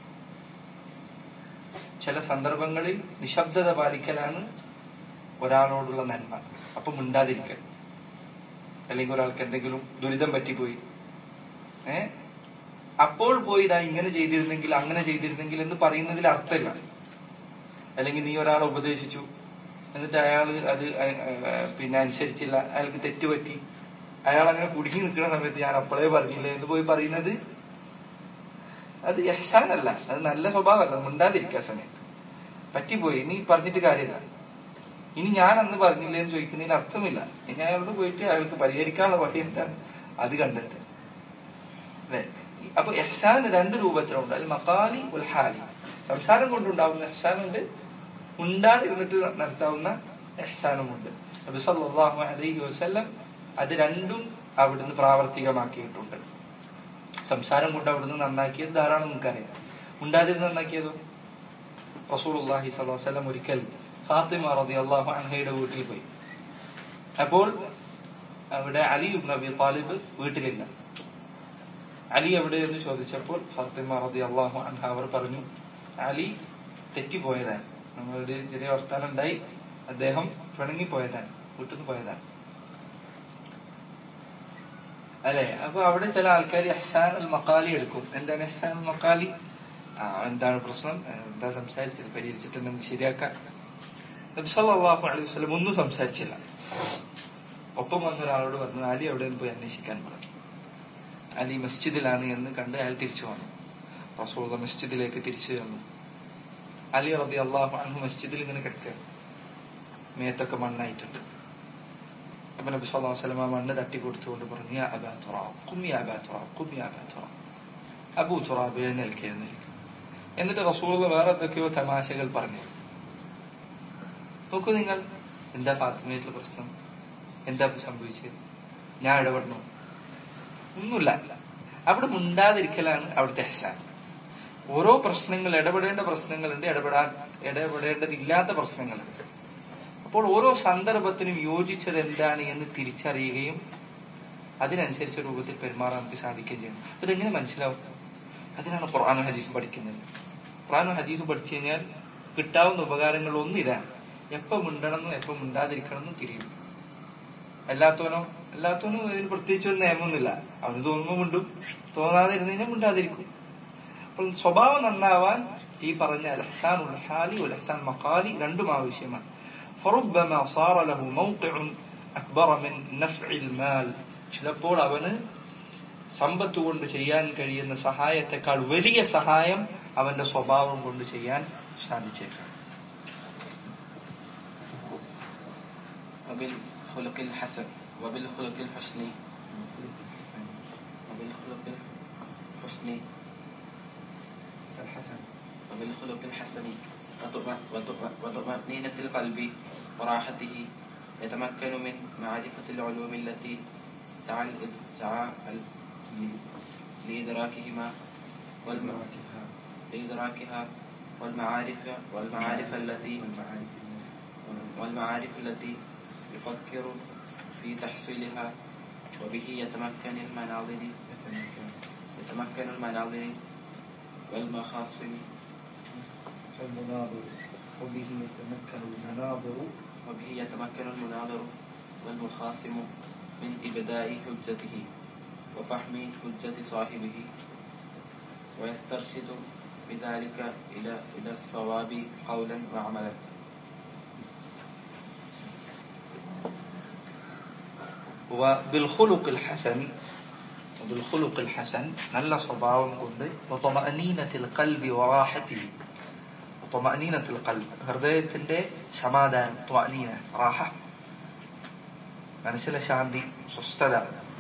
ചില സന്ദർഭങ്ങളിൽ നിശബ്ദത പാലിക്കലാണ് ഒരാളോടുള്ള നന്മ. അപ്പൊ മിണ്ടാതിരിക്കൽ. അല്ലെങ്കിൽ ഒരാൾക്ക് എന്തെങ്കിലും ദുരിതം പറ്റിപ്പോയി, ഏ അപ്പോൾ പോയി ഇതാ ഇങ്ങനെ ചെയ്തിരുന്നെങ്കിൽ അങ്ങനെ ചെയ്തിരുന്നെങ്കിൽ എന്ന് പറയുന്നതിൽ അർത്ഥമില്ല. അല്ലെങ്കിൽ നീ ഒരാളെ ഉപദേശിച്ചു, എന്നിട്ട് അയാൾ അത് പിന്നെ അനുസരിച്ചില്ല, അയാൾക്ക് തെറ്റുപറ്റി, അയാൾ അങ്ങനെ കുടുങ്ങി നിൽക്കുന്ന സമയത്ത് ഞാൻ അപ്പോഴേ പറഞ്ഞില്ലേ എന്ന് പോയി പറയുന്നത് അത് ഇഹ്സാനല്ല, അത് നല്ല സ്വഭാവമല്ല. മിണ്ടാതിരിക്കുക സമയത്ത് പറ്റിപ്പോയി, ഇനി പറഞ്ഞിട്ട് കാര്യമില്ല, ഇനി ഞാൻ അന്ന് പറഞ്ഞില്ലേ എന്ന് ചോദിക്കുന്നതിന് അർത്ഥമില്ല. ഇനി അയാളോട് പോയിട്ട് അയാൾക്ക് പരിഹരിക്കാനുള്ള വഴി എന്താണ് അത് കണ്ടെത്തുക, അല്ലെ? അപ്പൊ ഇഹ്സാൻ രണ്ട് രൂപത്തിലുണ്ട്, അൽ മഖാലി വൽ ഹാലി. സംസാരം കൊണ്ടുണ്ടാവുന്ന ഇഹ്സാനുണ്ട്, ഉണ്ടാതിരുന്നിട്ട് നടത്താവുന്ന ഇഹ്സാനുമുണ്ട്. നബി സല്ലല്ലാഹു അലൈഹി വസല്ലം അത് രണ്ടും അവിടുന്ന് പ്രാവർത്തികമാക്കിയിട്ടുണ്ട്. സംസാരം കൊണ്ട് അവിടുന്ന് നന്നാക്കിയത് ധാരാളം നമുക്കറിയാം. ഉണ്ടാതിരുന്ന് നന്നാക്കിയതോ? റസൂലുള്ളാഹി സ്വല്ലല്ലാഹു അലൈഹി വസല്ലം ഒരിക്കൽ ഫാത്തിമ റളിയല്ലാഹു അൻഹയുടെ വീട്ടിൽ പോയി. അപ്പോൾ അവിടെ അലി ഇബ്നു അബി ത്വാലിബ് വീട്ടിലില്ല. അലി എവിടെയെന്ന് ചോദിച്ചപ്പോൾ ഫാത്തിമ റളിയല്ലാഹു അൻഹ അവർ പറഞ്ഞു, അലി തെറ്റിപ്പോയതാണ്, നമ്മളുടെ ചെറിയ വർത്താനം ഉണ്ടായി, അദ്ദേഹം പിണങ്ങിപ്പോയതാണ്, വീട്ടിൽ നിന്ന് പോയതാണ്, അല്ലെ? അപ്പൊ അവിടെ ചില ആൾക്കാർ ഇഹ്സാൻ അൽ മഖാലി എടുക്കും. എന്താണ് ഇഹ്സാൻ അൽ മഖാലി? ആ എന്താണ് പ്രശ്നം, എന്താ സംസാരിച്ചത്, പരിഹരിച്ചിട്ട് നമുക്ക് ശരിയാക്കാം. നബി സല്ലല്ലാഹു അലൈഹി വസല്ലം ഒന്നും സംസാരിച്ചില്ല. ഒപ്പം വന്ന ഒരാളോട് പറഞ്ഞു, അലി അവിടെ നിന്ന് പോയി അന്വേഷിക്കാൻ പറഞ്ഞു. അലി മസ്ജിദിലാണ് എന്ന് കണ്ട് അയാൾ തിരിച്ചു വന്നു. റസൂൽ മസ്ജിദിലേക്ക് തിരിച്ചു വന്നു. അലി റളിയല്ലാഹു അൻഹു മസ്ജിദിൽ ഇങ്ങനെ കിടക്കുക, മേത്തൊക്കെ മണ്ണായിട്ടുണ്ട്. അപ്പൊ നബി സല്ലല്ലാഹു അലൈഹി വസല്ലം മണ്ണ് തട്ടി കൊടുത്തുകൊണ്ട് പറഞ്ഞു, യാ അബാ തുറാബ് ഖും യാ അബാ തുറാബ് ഖും യാ അബാ തുറാബ്, അബൂ തുറാബ് എഴുന്നേൽക്ക് എഴുന്നേൽക്ക്. എന്നിട്ട് റസൂൽ വേറെ എന്തൊക്കെയോ തമാശകൾ പറഞ്ഞു. നോക്കൂ നിങ്ങൾ, എന്താ ഫാത്തിമയായിട്ടുള്ള പ്രശ്നം, എന്താ സംഭവിച്ചത്, ഞാൻ ഇടപെടണോ? ഒന്നുമില്ല. അവിടെ മുണ്ടാതിരിക്കലാണ് അവിടുത്തെ ഇഹ്സാൻ. ഓരോ പ്രശ്നങ്ങൾ, ഇടപെടേണ്ട പ്രശ്നങ്ങളുണ്ട്, ഇടപെടാ ഇടപെടേണ്ടതില്ലാത്ത പ്രശ്നങ്ങളുണ്ട്. അപ്പോൾ ഓരോ സന്ദർഭത്തിനും യോജിച്ചത് എന്താണ് എന്ന് തിരിച്ചറിയുകയും അതിനനുസരിച്ച രൂപത്തിൽ പെരുമാറാൻ നമുക്ക് സാധിക്കുകയും ചെയ്യണം. അപ്പൊ ഇതെങ്ങനെ മനസ്സിലാവും? അതിനാണ് ഖുർആനും ഹദീസും പഠിക്കുന്നത്. ഖുർആനും ഹദീസും പഠിച്ചു കഴിഞ്ഞാൽ കിട്ടാവുന്ന ഉപകാരങ്ങൾ ഒന്നും ഇതാണ്: എപ്പോ മിണ്ടണമെന്നും എപ്പോ മിണ്ടാതിരിക്കണമെന്നും തിരിയും. അല്ലാത്തവനോ അല്ലാത്തവനും ഇതിന് പ്രത്യേകിച്ച് ഒരു നിയമമൊന്നുമില്ല. അവന് തോന്നുമ്പോൾ മിണ്ടും, തോന്നാതെ ഇരുന്നതിനും മിണ്ടാതിരിക്കും. അപ്പോൾ സ്വഭാവം നന്നാവാൻ ഈ പറഞ്ഞ അൽ ഇഹ്സാനുൽ ഹാലി വൽ ഇഹ്സാൻ മഖാലി രണ്ടും ആവശ്യമാണ്. ഫറുബ്ബമാ സാറ ലഹു മൗഖിഉൻ അക്ബറ മിൻ നഫ്ഇൽ മാൽ, ചിലപ്പോൾ അവന് സമ്പത്ത് കൊണ്ട് ചെയ്യാൻ കഴിയുന്ന സഹായത്തെക്കാൾ വലിയ സഹായം അവന്റെ സ്വഭാവം കൊണ്ട് ചെയ്യാൻ സാധിച്ചേക്കാം. وبالخلق الحسن وبالخلق الحسن وبالخلق الحسن الحسن وبالخلق الحسن وطمأنينة القلب وراحته يتمكن من معرفة العلوم التي سعى سعى لإدراكهما لإدراكها والمعارف والمعارف التي والمعارف التي يفكر في تحصيلها، وبه يتمكن المناظر يتمكن المناظر والمخاصم المناظر وبه يتمكن المناظر وبه يتمكن المناظر والمخاصم من إبداء حجته وفهم حجة صاحبه، ويسترشد بذلك إلى إلى الصواب قولا وعملا. وبالخلق الحسن ബിൽ ഖുലുഖിൽ ഹസൻ, നല്ല സ്വഭാവം കൊണ്ട്, വതമഅനീനത്തിൽ ഖൽബി വറാഹതിഹി, വതമഅനീനത്തിൽ ഖൽബ്, ഹൃദയത്തിന്റെ സമാധാനം, ത്വഅനീന റാഹ, മനസ്സിലെ ശാന്തി, സ്വസ്ഥത.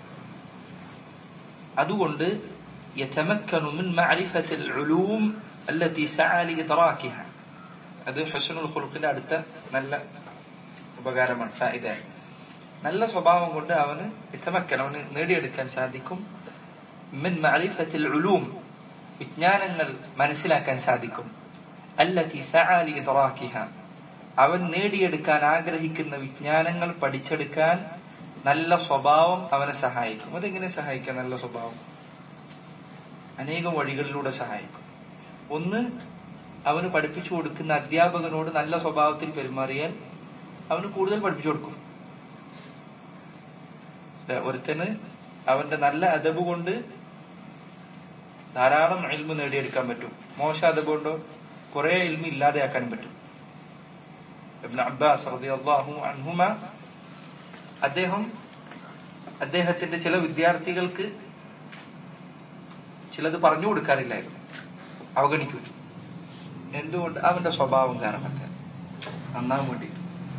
അതുകൊണ്ട് യതമക്കനു മിൻ മഅരിഫത്തിൽ ഉലൂം അല്ലതി സഅ ലിഇദ്റാകിഹ, അത് ഹുസ്നുൽ ഖുലുഖിന്റെ അടുത്ത നല്ല ഉപകാരമാണ്, ഫായിദ. നല്ല സ്വഭാവം കൊണ്ട് അവന് യതമക്കൻ, അവന് നേടിയെടുക്കാൻ സാധിക്കും, മിൻ മഅരിഫത്തിൽ ഉലൂം, വിജ്ഞാനങ്ങൾ മനസ്സിലാക്കാൻ സാധിക്കും, അല്ലതി സഅ ലിഇദ്റാകിഹ, അവൻ നേടിയെടുക്കാൻ ആഗ്രഹിക്കുന്ന വിജ്ഞാനങ്ങൾ പഠിച്ചെടുക്കാൻ നല്ല സ്വഭാവം അവനെ സഹായിക്കും. അതെങ്ങനെ സഹായിക്കാം? നല്ല സ്വഭാവം അനേകം വഴികളിലൂടെ സഹായിക്കും. ഒന്ന്, അവന് പഠിപ്പിച്ചു കൊടുക്കുന്ന അധ്യാപകനോട് നല്ല സ്വഭാവത്തിൽ പെരുമാറിയാൽ അവന് കൂടുതൽ പഠിപ്പിച്ചു കൊടുക്കും. ഒരുത്തന് അവന്റെ നല്ല അദബ് കൊണ്ട് ധാരാളം ഇൽമു നേടിയെടുക്കാൻ പറ്റും. മോശം അദബ് കൊണ്ടോ കുറെ ഇൽമു ഇല്ലാതെയാക്കാനും പറ്റും. ഇബ്നു അബ്ബാസ് റളിയല്ലാഹു അൻഹുമ, അദ്ദേഹം അദ്ദേഹത്തിന്റെ ചില വിദ്യാർത്ഥികൾക്ക് ചിലത് പറഞ്ഞു കൊടുക്കാറില്ലായിരുന്നു, അവഗണിക്കും. എന്തുകൊണ്ട്? അവന്റെ സ്വഭാവം കാരണത്തെ നന്നാവാൻ വേണ്ടി.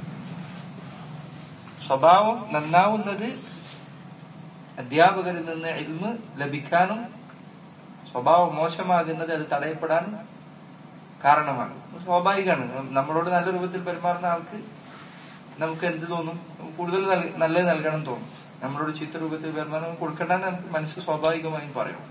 സ്വഭാവം നന്നാവുന്നത് അധ്യാപകരിൽ നിന്ന് ഇൽമ് ലഭിക്കാനും, സ്വഭാവം മോശമാകുന്നത് അത് തടയപ്പെടാനും കാരണമാണ്. സ്വാഭാവികമാണ്. നമ്മളോട് നല്ല രൂപത്തിൽ പെരുമാറുന്ന ആൾക്ക് നമുക്ക് എന്ത് തോന്നും? കൂടുതൽ നല്ലത് നൽകണം തോന്നും. നമ്മളോട് ചീത്ത രൂപത്തിൽ പെരുമാറാൻ കൊടുക്കണ്ടെന്ന് നമുക്ക് മനസ്സ് സ്വാഭാവികമായും പറയും.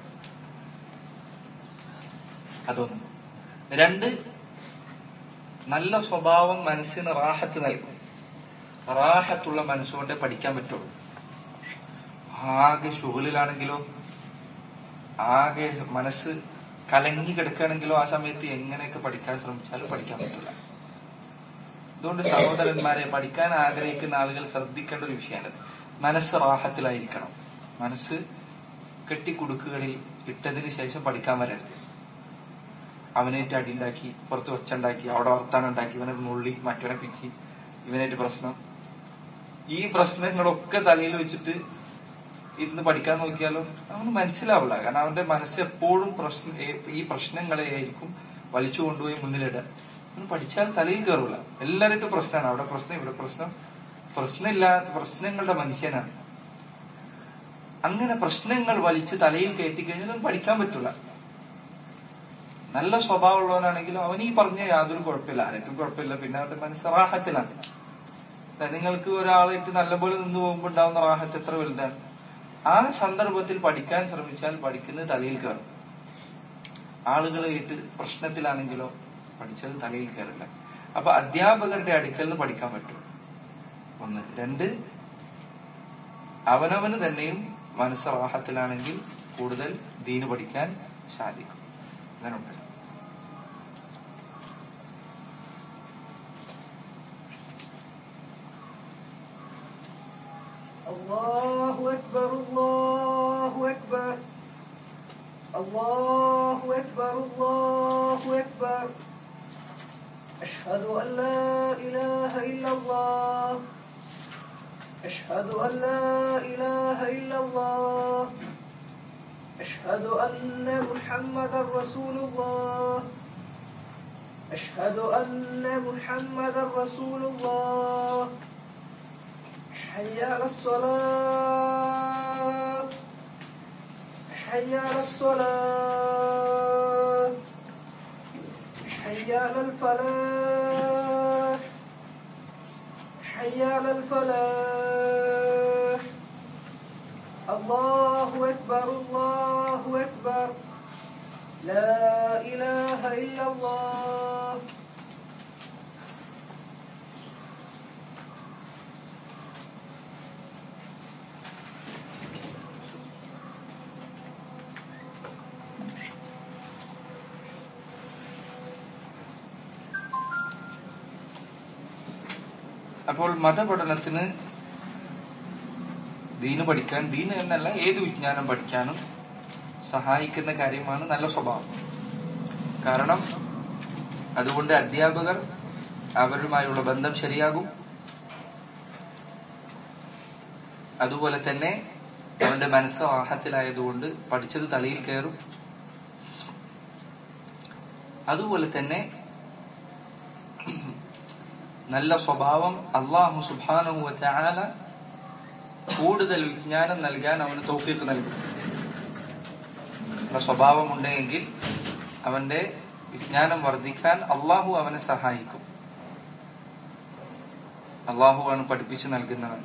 അതൊന്നും. രണ്ട്, നല്ല സ്വഭാവം മനസ്സിന് റാഹത്ത് നൽകും. റാഹത്തുള്ള മനസ്സുകൊണ്ടേ പഠിക്കാൻ പറ്റുള്ളൂ. ആകെ ശുഗലിലാണെങ്കിലോ, ആകെ മനസ്സ് കലങ്ങി കിടക്കുകയാണെങ്കിലോ ആ സമയത്ത് എങ്ങനെയൊക്കെ പഠിക്കാൻ ശ്രമിച്ചാലും പഠിക്കാൻ പറ്റില്ല. അതുകൊണ്ട് സഹോദരന്മാരെ, പഠിക്കാൻ ആഗ്രഹിക്കുന്ന ആളുകൾ ശ്രദ്ധിക്കേണ്ട ഒരു വിഷയമാണ് മനസ്സ് റാഹത്തിലായിരിക്കണം. മനസ്സ് കെട്ടിക്കുടുക്കുകളിൽ ഇട്ടതിന് ശേഷം പഠിക്കാൻ വരരുത്. അവനേറ്റ് അടിയുണ്ടാക്കി, പുറത്ത് ഒച്ചുണ്ടാക്കി, അവിടെ വർത്താനം ഉണ്ടാക്കി, ഇവനെ നുള്ളി, മറ്റവനെ പിച്ചി, ഇവനേറ്റ് പ്രശ്നം. ഈ പ്രശ്നങ്ങളൊക്കെ തലയിൽ വെച്ചിട്ട് ഇരുന്ന് പഠിക്കാൻ നോക്കിയാലും അവന് മനസ്സിലാവില്ല. കാരണം അവന്റെ മനസ്സ് എപ്പോഴും പ്രശ്ന ഈ പ്രശ്നങ്ങളെ ആയിരിക്കും വലിച്ചു കൊണ്ടുപോയി മുന്നിലിടാൻ. അവന് പഠിച്ചാൽ തലയിൽ കയറില്ല. എല്ലാവരും പ്രശ്നമാണ്. അവിടെ പ്രശ്നം, ഇവിടെ പ്രശ്നം. പ്രശ്നമില്ലാത്ത പ്രശ്നങ്ങളുടെ മനുഷ്യനാണ്. അങ്ങനെ പ്രശ്നങ്ങൾ വലിച്ച് തലയിൽ കയറ്റി കഴിഞ്ഞാൽ അവന് പഠിക്കാൻ പറ്റില്ല. നല്ല സ്വഭാവമുള്ളവനാണെങ്കിലും അവൻ ഈ പറഞ്ഞ യാതൊരു കുഴപ്പമില്ല, ആർക്കും കുഴപ്പമില്ല. പിന്നെ അവന്റെ മനസ്സ് റാഹത്തിലാണ്. നിങ്ങൾക്ക് ഒരാളായിട്ട് നല്ലപോലെ നിന്ന് പോകുമ്പോൾ ഉണ്ടാവുന്ന റാഹത്ത് എത്ര വലുതാണ്. ആ സന്ദർഭത്തിൽ പഠിക്കാൻ ശ്രമിച്ചാൽ പഠിക്കുന്നത് തലയിൽ കയറും. ആളുകളായിട്ട് പ്രശ്നത്തിലാണെങ്കിലോ പഠിച്ചത് തലയിൽ കയറില്ല. അപ്പൊ അധ്യാപകരുടെ അടുക്കൽ നിന്ന് പഠിക്കാൻ പറ്റും. ഒന്ന്. രണ്ട്, അവനവന് തന്നെയും മനസ്സ് റാഹത്തിലാണെങ്കിൽ കൂടുതൽ ദീന് പഠിക്കാൻ സാധിക്കും. അങ്ങനെയുണ്ട്. الله أكبر الله أكبر الله أكبر الله أكبر أشهد أن لا إله إلا الله أشهد أن لا إله إلا الله أشهد أن محمدا رسول الله أشهد أن محمدا رسول الله حي على الصلاة حي على الصلاة حي على الفلاح حي على الفلاح الله أكبر الله أكبر لا إله إلا الله. അപ്പോൾ മതപഠനത്തിന്, ദീന് പഠിക്കാൻ, ദീന് എന്നല്ല ഏത് വിജ്ഞാനം പഠിക്കാനും സഹായിക്കുന്ന കാര്യമാണ് നല്ല സ്വഭാവം. കാരണം അതുകൊണ്ട് അധ്യാപകർ അവരുമായുള്ള ബന്ധം ശരിയാകും. അതുപോലെ തന്നെ അവന്റെ മനസ്സ് റാഹത്തിലായതുകൊണ്ട് പഠിച്ചത് തലയിൽ കയറും. അതുപോലെ തന്നെ നല്ല സ്വഭാവം അല്ലാഹു സുബ്ഹാനഹു വ തആല കൂടുതൽ വിജ്ഞാനം നൽകാൻ അവന് തൗഫീഖ് നൽകും. നല്ല സ്വഭാവമുണ്ടെങ്കിൽ അവന്റെ വിജ്ഞാനം വർദ്ധിക്കാൻ അള്ളാഹു അവനെ സഹായിക്കും. അള്ളാഹു അവന് പഠിപ്പിച്ചു നൽകുന്നവൻ.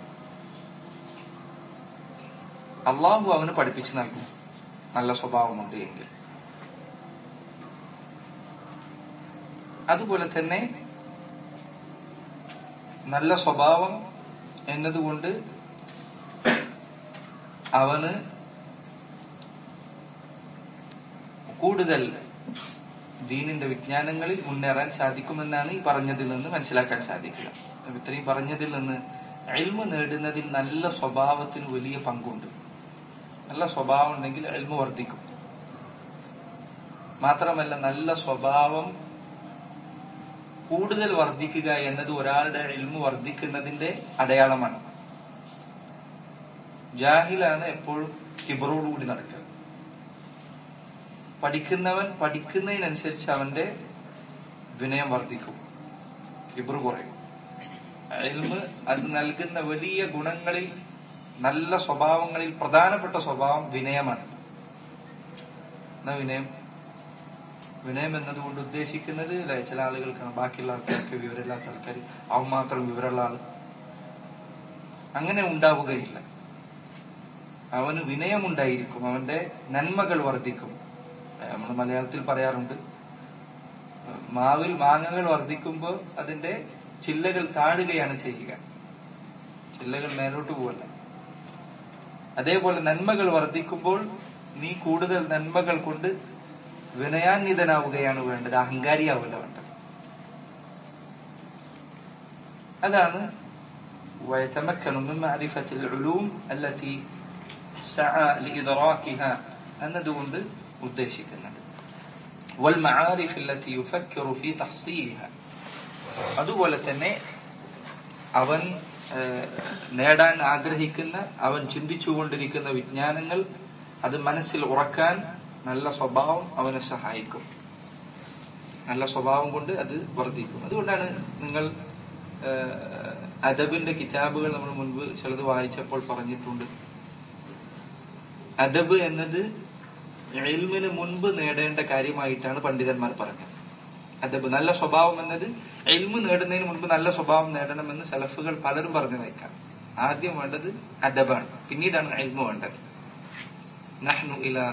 അള്ളാഹു അവന് പഠിപ്പിച്ചു നൽകും നല്ല സ്വഭാവമുണ്ട് എങ്കിൽ. അതുപോലെ തന്നെ നല്ല സ്വഭാവം എന്നതുകൊണ്ട് അവന് കൂടുതൽ ദീനിന്റെ വിജ്ഞാനങ്ങളിൽ മുന്നേറാൻ സാധിക്കുമെന്നാണ് ഈ പറഞ്ഞതിൽ നിന്ന് മനസ്സിലാക്കാൻ സാധിക്കുക. ഇത്രയും പറഞ്ഞതിൽ നിന്ന് ഇൽമ് നേടുന്നതിൽ നല്ല സ്വഭാവത്തിന് വലിയ പങ്കുണ്ട്. നല്ല സ്വഭാവം ഉണ്ടെങ്കിൽ ഇൽമ് വർദ്ധിക്കും. മാത്രമല്ല നല്ല സ്വഭാവം കൂടുതൽ വർദ്ധിക്കുക എന്നത് ഒരാളുടെ ഇൽമ് വർദ്ധിക്കുന്നതിന്റെ അടയാളമാണ്. ജാഹിലാണ് എപ്പോഴും കിബറോടുകൂടി നടക്കുക. പഠിക്കുന്നവൻ പഠിക്കുന്നതിനനുസരിച്ച് അവന്റെ വിനയം വർദ്ധിക്കും, കിബർ കുറയും. ഇൽമ് അത് നൽകുന്ന വലിയ ഗുണങ്ങളിൽ, നല്ല സ്വഭാവങ്ങളിൽ പ്രധാനപ്പെട്ട സ്വഭാവം വിനയമാണ്. എന്നാ വിനയം വിനയം എന്നതുകൊണ്ട് ഉദ്ദേശിക്കുന്നത് അല്ലെ, ചില ആളുകൾക്കാണ് ബാക്കിയുള്ള ആൾക്കാർക്ക് വിവരമില്ലാത്ത ആൾക്കാർ, അവൻ മാത്രം വിവരമുള്ള ആള്. അങ്ങനെ ഉണ്ടാവുകയില്ല. അവന് വിനയമുണ്ടായിരിക്കും, അവന്റെ നന്മകൾ വർദ്ധിക്കും. നമ്മൾ മലയാളത്തിൽ പറയാറുണ്ട്, മാവിൽ മാങ്ങകൾ വർദ്ധിക്കുമ്പോൾ അതിന്റെ ചില്ലകൾ താഴുകയാണ് ചെയ്യുക, ചില്ലകൾ മേലോട്ട് പോവല്ല. അതേപോലെ നന്മകൾ വർദ്ധിക്കുമ്പോൾ നീ കൂടുതൽ നന്മകൾ കൊണ്ട് വിനയാന്വിതനാവുകയാണ് വേണ്ടത്, അഹങ്കാരിയാവില്ല വേണ്ടത്. അതാണ് ويتمكن من معرفة العلوم التي سعى لإدراكها എന്നതുകൊണ്ട് ഉദ്ദേശിക്കുന്നത്. والمعارف التي يفكر في تحصيلها. അതുപോലെ തന്നെ അവൻ നേടാൻ ആഗ്രഹിക്കുന്ന, അവൻ ചിന്തിച്ചുകൊണ്ടിരിക്കുന്ന വിജ്ഞാനങ്ങൾ അത് മനസ്സിൽ ഉറക്കാൻ നല്ല സ്വഭാവം അവനെ സഹായിക്കും. നല്ല സ്വഭാവം കൊണ്ട് അത് വർദ്ധിക്കും. അതുകൊണ്ടാണ് നിങ്ങൾ അദബിന്റെ കിതാബുകൾ നമ്മൾ മുൻപ് ചിലത് വായിച്ചപ്പോൾ പറഞ്ഞിട്ടുണ്ട്, അദബ് എന്നത് ഇൽമിന് മുൻപ് നേടേണ്ട കാര്യമായിട്ടാണ് പണ്ഡിതന്മാർ പറഞ്ഞത്. അദബ്, നല്ല സ്വഭാവം എന്നത് ഇൽമ് നേടുന്നതിന് മുൻപ് നല്ല സ്വഭാവം നേടണമെന്ന് സലഫുകൾ പലരും പറഞ്ഞതായിക്കാം. ആദ്യം വേണ്ടത് അദബാണ്, പിന്നീടാണ് ഇൽമ് വേണ്ടത്. നഹ്നു ഇലാ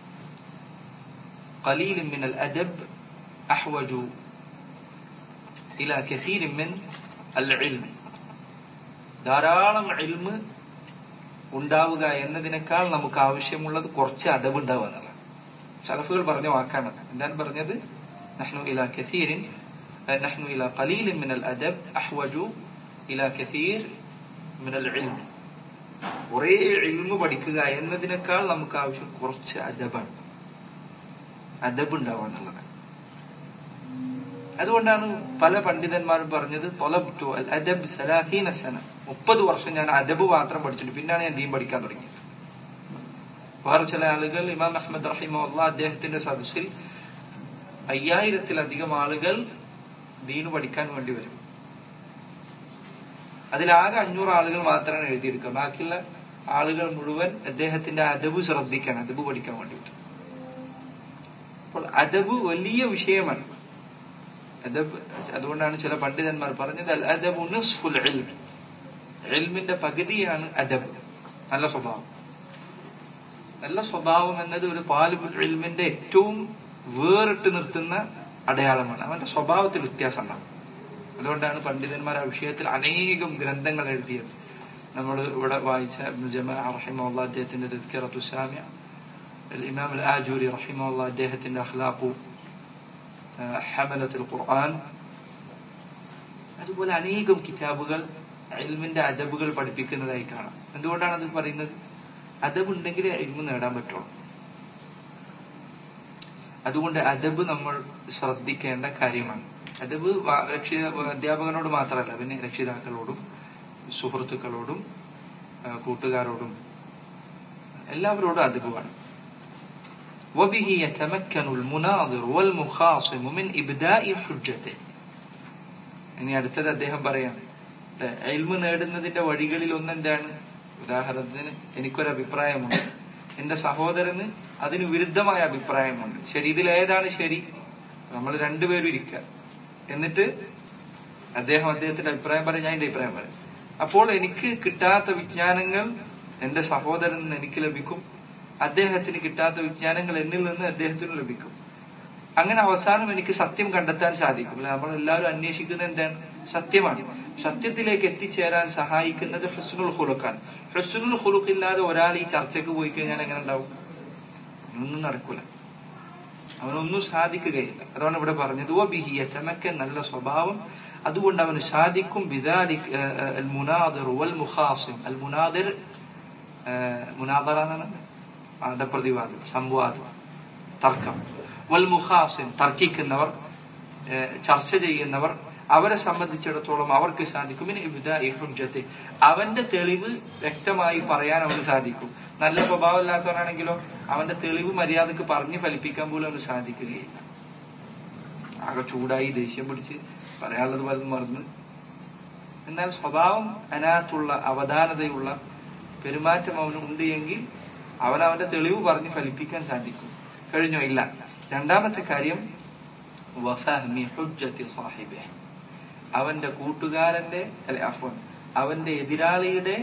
ഖലീലിൻ മിനൽ അദബ് അഹ്വജു ഇലാ കസീരിൻ മിൻ അൽ ഇൽം. ധാരാളം ഇൽമ് ഉണ്ടാവുക എന്നതിനേക്കാൾ നമുക്ക് ആവശ്യമുള്ളത് കുറച്ച് അദബ് ഉണ്ടാവുക എന്നുള്ളത് സലഫുകൾ പറഞ്ഞ വാക്കാണ്. എന്താണ് പറഞ്ഞത്? നഹ്നു ഇലാ കസീരിൻ നഹ്നു ഇലാ ഖലീലിൻ മിനൽ അദബ് അഹ്വജു ഇലാ കസീർ മിനൽ ഇൽം. കുറേ ഇൽമ് പഠിക്കുക എന്നതിനേക്കാൾ നമുക്ക് ആവശ്യം കുറച്ച് അദബാണ്, അദബ് ഉണ്ടാവുക എന്നുള്ളത്. അതുകൊണ്ടാണ് പല പണ്ഡിതന്മാരും പറഞ്ഞത് തൊലബ്തു അൽ അദബ് സലാസീന സന, മുപ്പത് വർഷം ഞാൻ അദബ് മാത്രം പഠിച്ചിട്ട് പിന്നാണ് ഞാൻ ദീൻ പഠിക്കാൻ തുടങ്ങിയത്. വേറെ ചില ആളുകൾ, ഇമാം അഹ്മദ് റഹിമഹുല്ലാഹ് അദ്ദേഹത്തിന്റെ സദസ്സിൽ അയ്യായിരത്തിലധികം ആളുകൾ ദീന് പഠിക്കാൻ വേണ്ടി വരും. അതിലാകെ അഞ്ഞൂറ് ആളുകൾ മാത്രമാണ് എഴുതിയെടുക്കുക. ബാക്കിയുള്ള ആളുകൾ മുഴുവൻ അദ്ദേഹത്തിന്റെ അദബ് ശ്രദ്ധിക്കാൻ, അദബ് പഠിക്കാൻ വേണ്ടിയിട്ട്. അപ്പോൾ അദബ് വലിയ വിഷയമാണ്. അദബ്, അതുകൊണ്ടാണ് ചില പണ്ഡിതന്മാർ പറഞ്ഞത് അൽ അദബു നിസ്ഫുൽ ഇൽം, ഇൽമിന്റെ പകുതിയാണ് അദബ്, നല്ല സ്വഭാവം. നല്ല സ്വഭാവം എന്നത് ഒരു താലിബുൽ ഇൽമിന്റെ ഏറ്റവും വേറിട്ട് നിർത്തുന്ന അടയാളമാണ്. അവന്റെ സ്വഭാവത്തിൽ വ്യത്യാസം ഉണ്ടാവും. അതുകൊണ്ടാണ് പണ്ഡിതന്മാർ ആ വിഷയത്തിൽ അനേകം ഗ്രന്ഥങ്ങൾ എഴുതിയത്. നമ്മൾ ഇവിടെ വായിച്ച ഇബ്നുൽ ജമാഅ റഹിമഹുല്ലാഹ് അദ്ദേഹത്തിന്റെ തദ്കിറത്തു സാമിഅ, ഇമാം അൽ ആജൂരി റഹിമഹുല്ലാഹ് അദ്ദേഹത്തിന്റെ അഖ്ലാഖു ഹമലത്തുൽ ഖുർആൻ, അതുപോലെ അനേകം കിതാബുകൾ ഇൽമിന്റെ അദബുകൾ പഠിപ്പിക്കുന്നതായി കാണാം. എന്തുകൊണ്ടാണ് അത് പറയുന്നത്? അദബ് ഉണ്ടെങ്കിലേ ഇൽമ് നേടാൻ പറ്റുള്ളൂ. അതുകൊണ്ട് അദബ് നമ്മൾ ശ്രദ്ധിക്കേണ്ട കാര്യമാണ്. അദബ് രക്ഷിത അധ്യാപകനോട് മാത്രമല്ല, പിന്നെ രക്ഷിതാക്കളോടും സുഹൃത്തുക്കളോടും കൂട്ടുകാരോടും എല്ലാവരോടും അദബാണ്. وبه يتمكن المناظر والمخاصم من إبداء حجته. ഇനി അടുത്തത് അദ്ദേഹം പറയാം, ഇൽമ് നേടുന്നതിന്റെ വഴികളിൽ ഒന്നെന്താണ്? ഉദാഹരണത്തിന് എനിക്കൊരു അഭിപ്രായമുണ്ട്, എന്റെ സഹോദരന് അതിന് വിരുദ്ധമായ അഭിപ്രായമുണ്ട്. ശരി, ഇതിൽ ഏതാണ് ശരി? നമ്മൾ രണ്ടുപേരും ഇരിക്കുക, എന്നിട്ട് അദ്ദേഹം അദ്ദേഹത്തിന്റെ അഭിപ്രായം പറയും, ഞാൻ എന്റെ അഭിപ്രായം പറയും. അപ്പോൾ എനിക്ക് കിട്ടാത്ത വിജ്ഞാനങ്ങൾ എന്റെ സഹോദരന് എനിക്ക് ലഭിക്കും, അദ്ദേഹത്തിന് കിട്ടാത്ത വിജ്ഞാനങ്ങൾ എന്നിൽ നിന്ന് അദ്ദേഹത്തിന് ലഭിക്കും. അങ്ങനെ അവസാനം എനിക്ക് സത്യം കണ്ടെത്താൻ സാധിക്കും. നമ്മളെല്ലാവരും അന്വേഷിക്കുന്നത് എന്താണ്? സത്യമാണ്. സത്യത്തിലേക്ക് എത്തിച്ചേരാൻ സഹായിക്കുന്നത് ഹുസ്നുൽ ഖുലുഖാണ്. ഹുസ്നുൽ ഖുലുഖ് ഇല്ലാതെ ഒരാൾ ഈ ചർച്ചയ്ക്ക് പോയി കഴിഞ്ഞാൽ എങ്ങനെ ഉണ്ടാവും? ഒന്നും നടക്കൂല, അവനൊന്നും സാധിക്കുകയില്ല. അതാണ് ഇവിടെ പറഞ്ഞത് വബിഹി യതമക്കൻ, നല്ല സ്വഭാവം, അതുകൊണ്ട് അവന് സാധിക്കും. ബിദാലിക അൽ മുനാദിർ വൽ മുഖാസിം. അൽ മുനാദിർ മുനാദറ എന്നാണ് വാദപ്രതിവാദം, സംവാദം, തർക്കം. വൽ മുഖാസിം, തർക്കിക്കുന്നവർ, ചർച്ച ചെയ്യുന്നവർ, അവരെ സംബന്ധിച്ചിടത്തോളം അവർക്ക് സാധിക്കും ഇബ്ദാഇ ഹുജ്ജത്തി, അവന്റെ തെളിവ് വ്യക്തമായി പറയാൻ അവന് സാധിക്കും. നല്ല സ്വഭാവം ഇല്ലാത്തവനാണെങ്കിലോ അവന്റെ തെളിവ് മര്യാദക്ക് പറഞ്ഞ് ഫലിപ്പിക്കാൻ പോലും അവന് സാധിക്കുകയില്ല. ആകെ ചൂടായി ദേഷ്യം പിടിച്ച് പറയാനുള്ളത് പലതും മറന്ന്. എന്നാൽ സ്വഭാവം അതിനകത്തുള്ള അവധാനതയുള്ള പെരുമാറ്റം അവനുണ്ട് എങ്കിൽ അവൻ അവന്റെ തെളിവ് പറഞ്ഞ് ഫലിപ്പിക്കാൻ സാധിക്കും. കഴിഞ്ഞോ? ഇല്ല. രണ്ടാമത്തെ കാര്യം വഫഹ്മി ഹുജ്ജത്തി സാഹിബിഹി, അവന്റെ കൂട്ടുകാരന്റെ അല്ലെ അഫ്വൻ അവന്റെ എതിരാളിയുടെ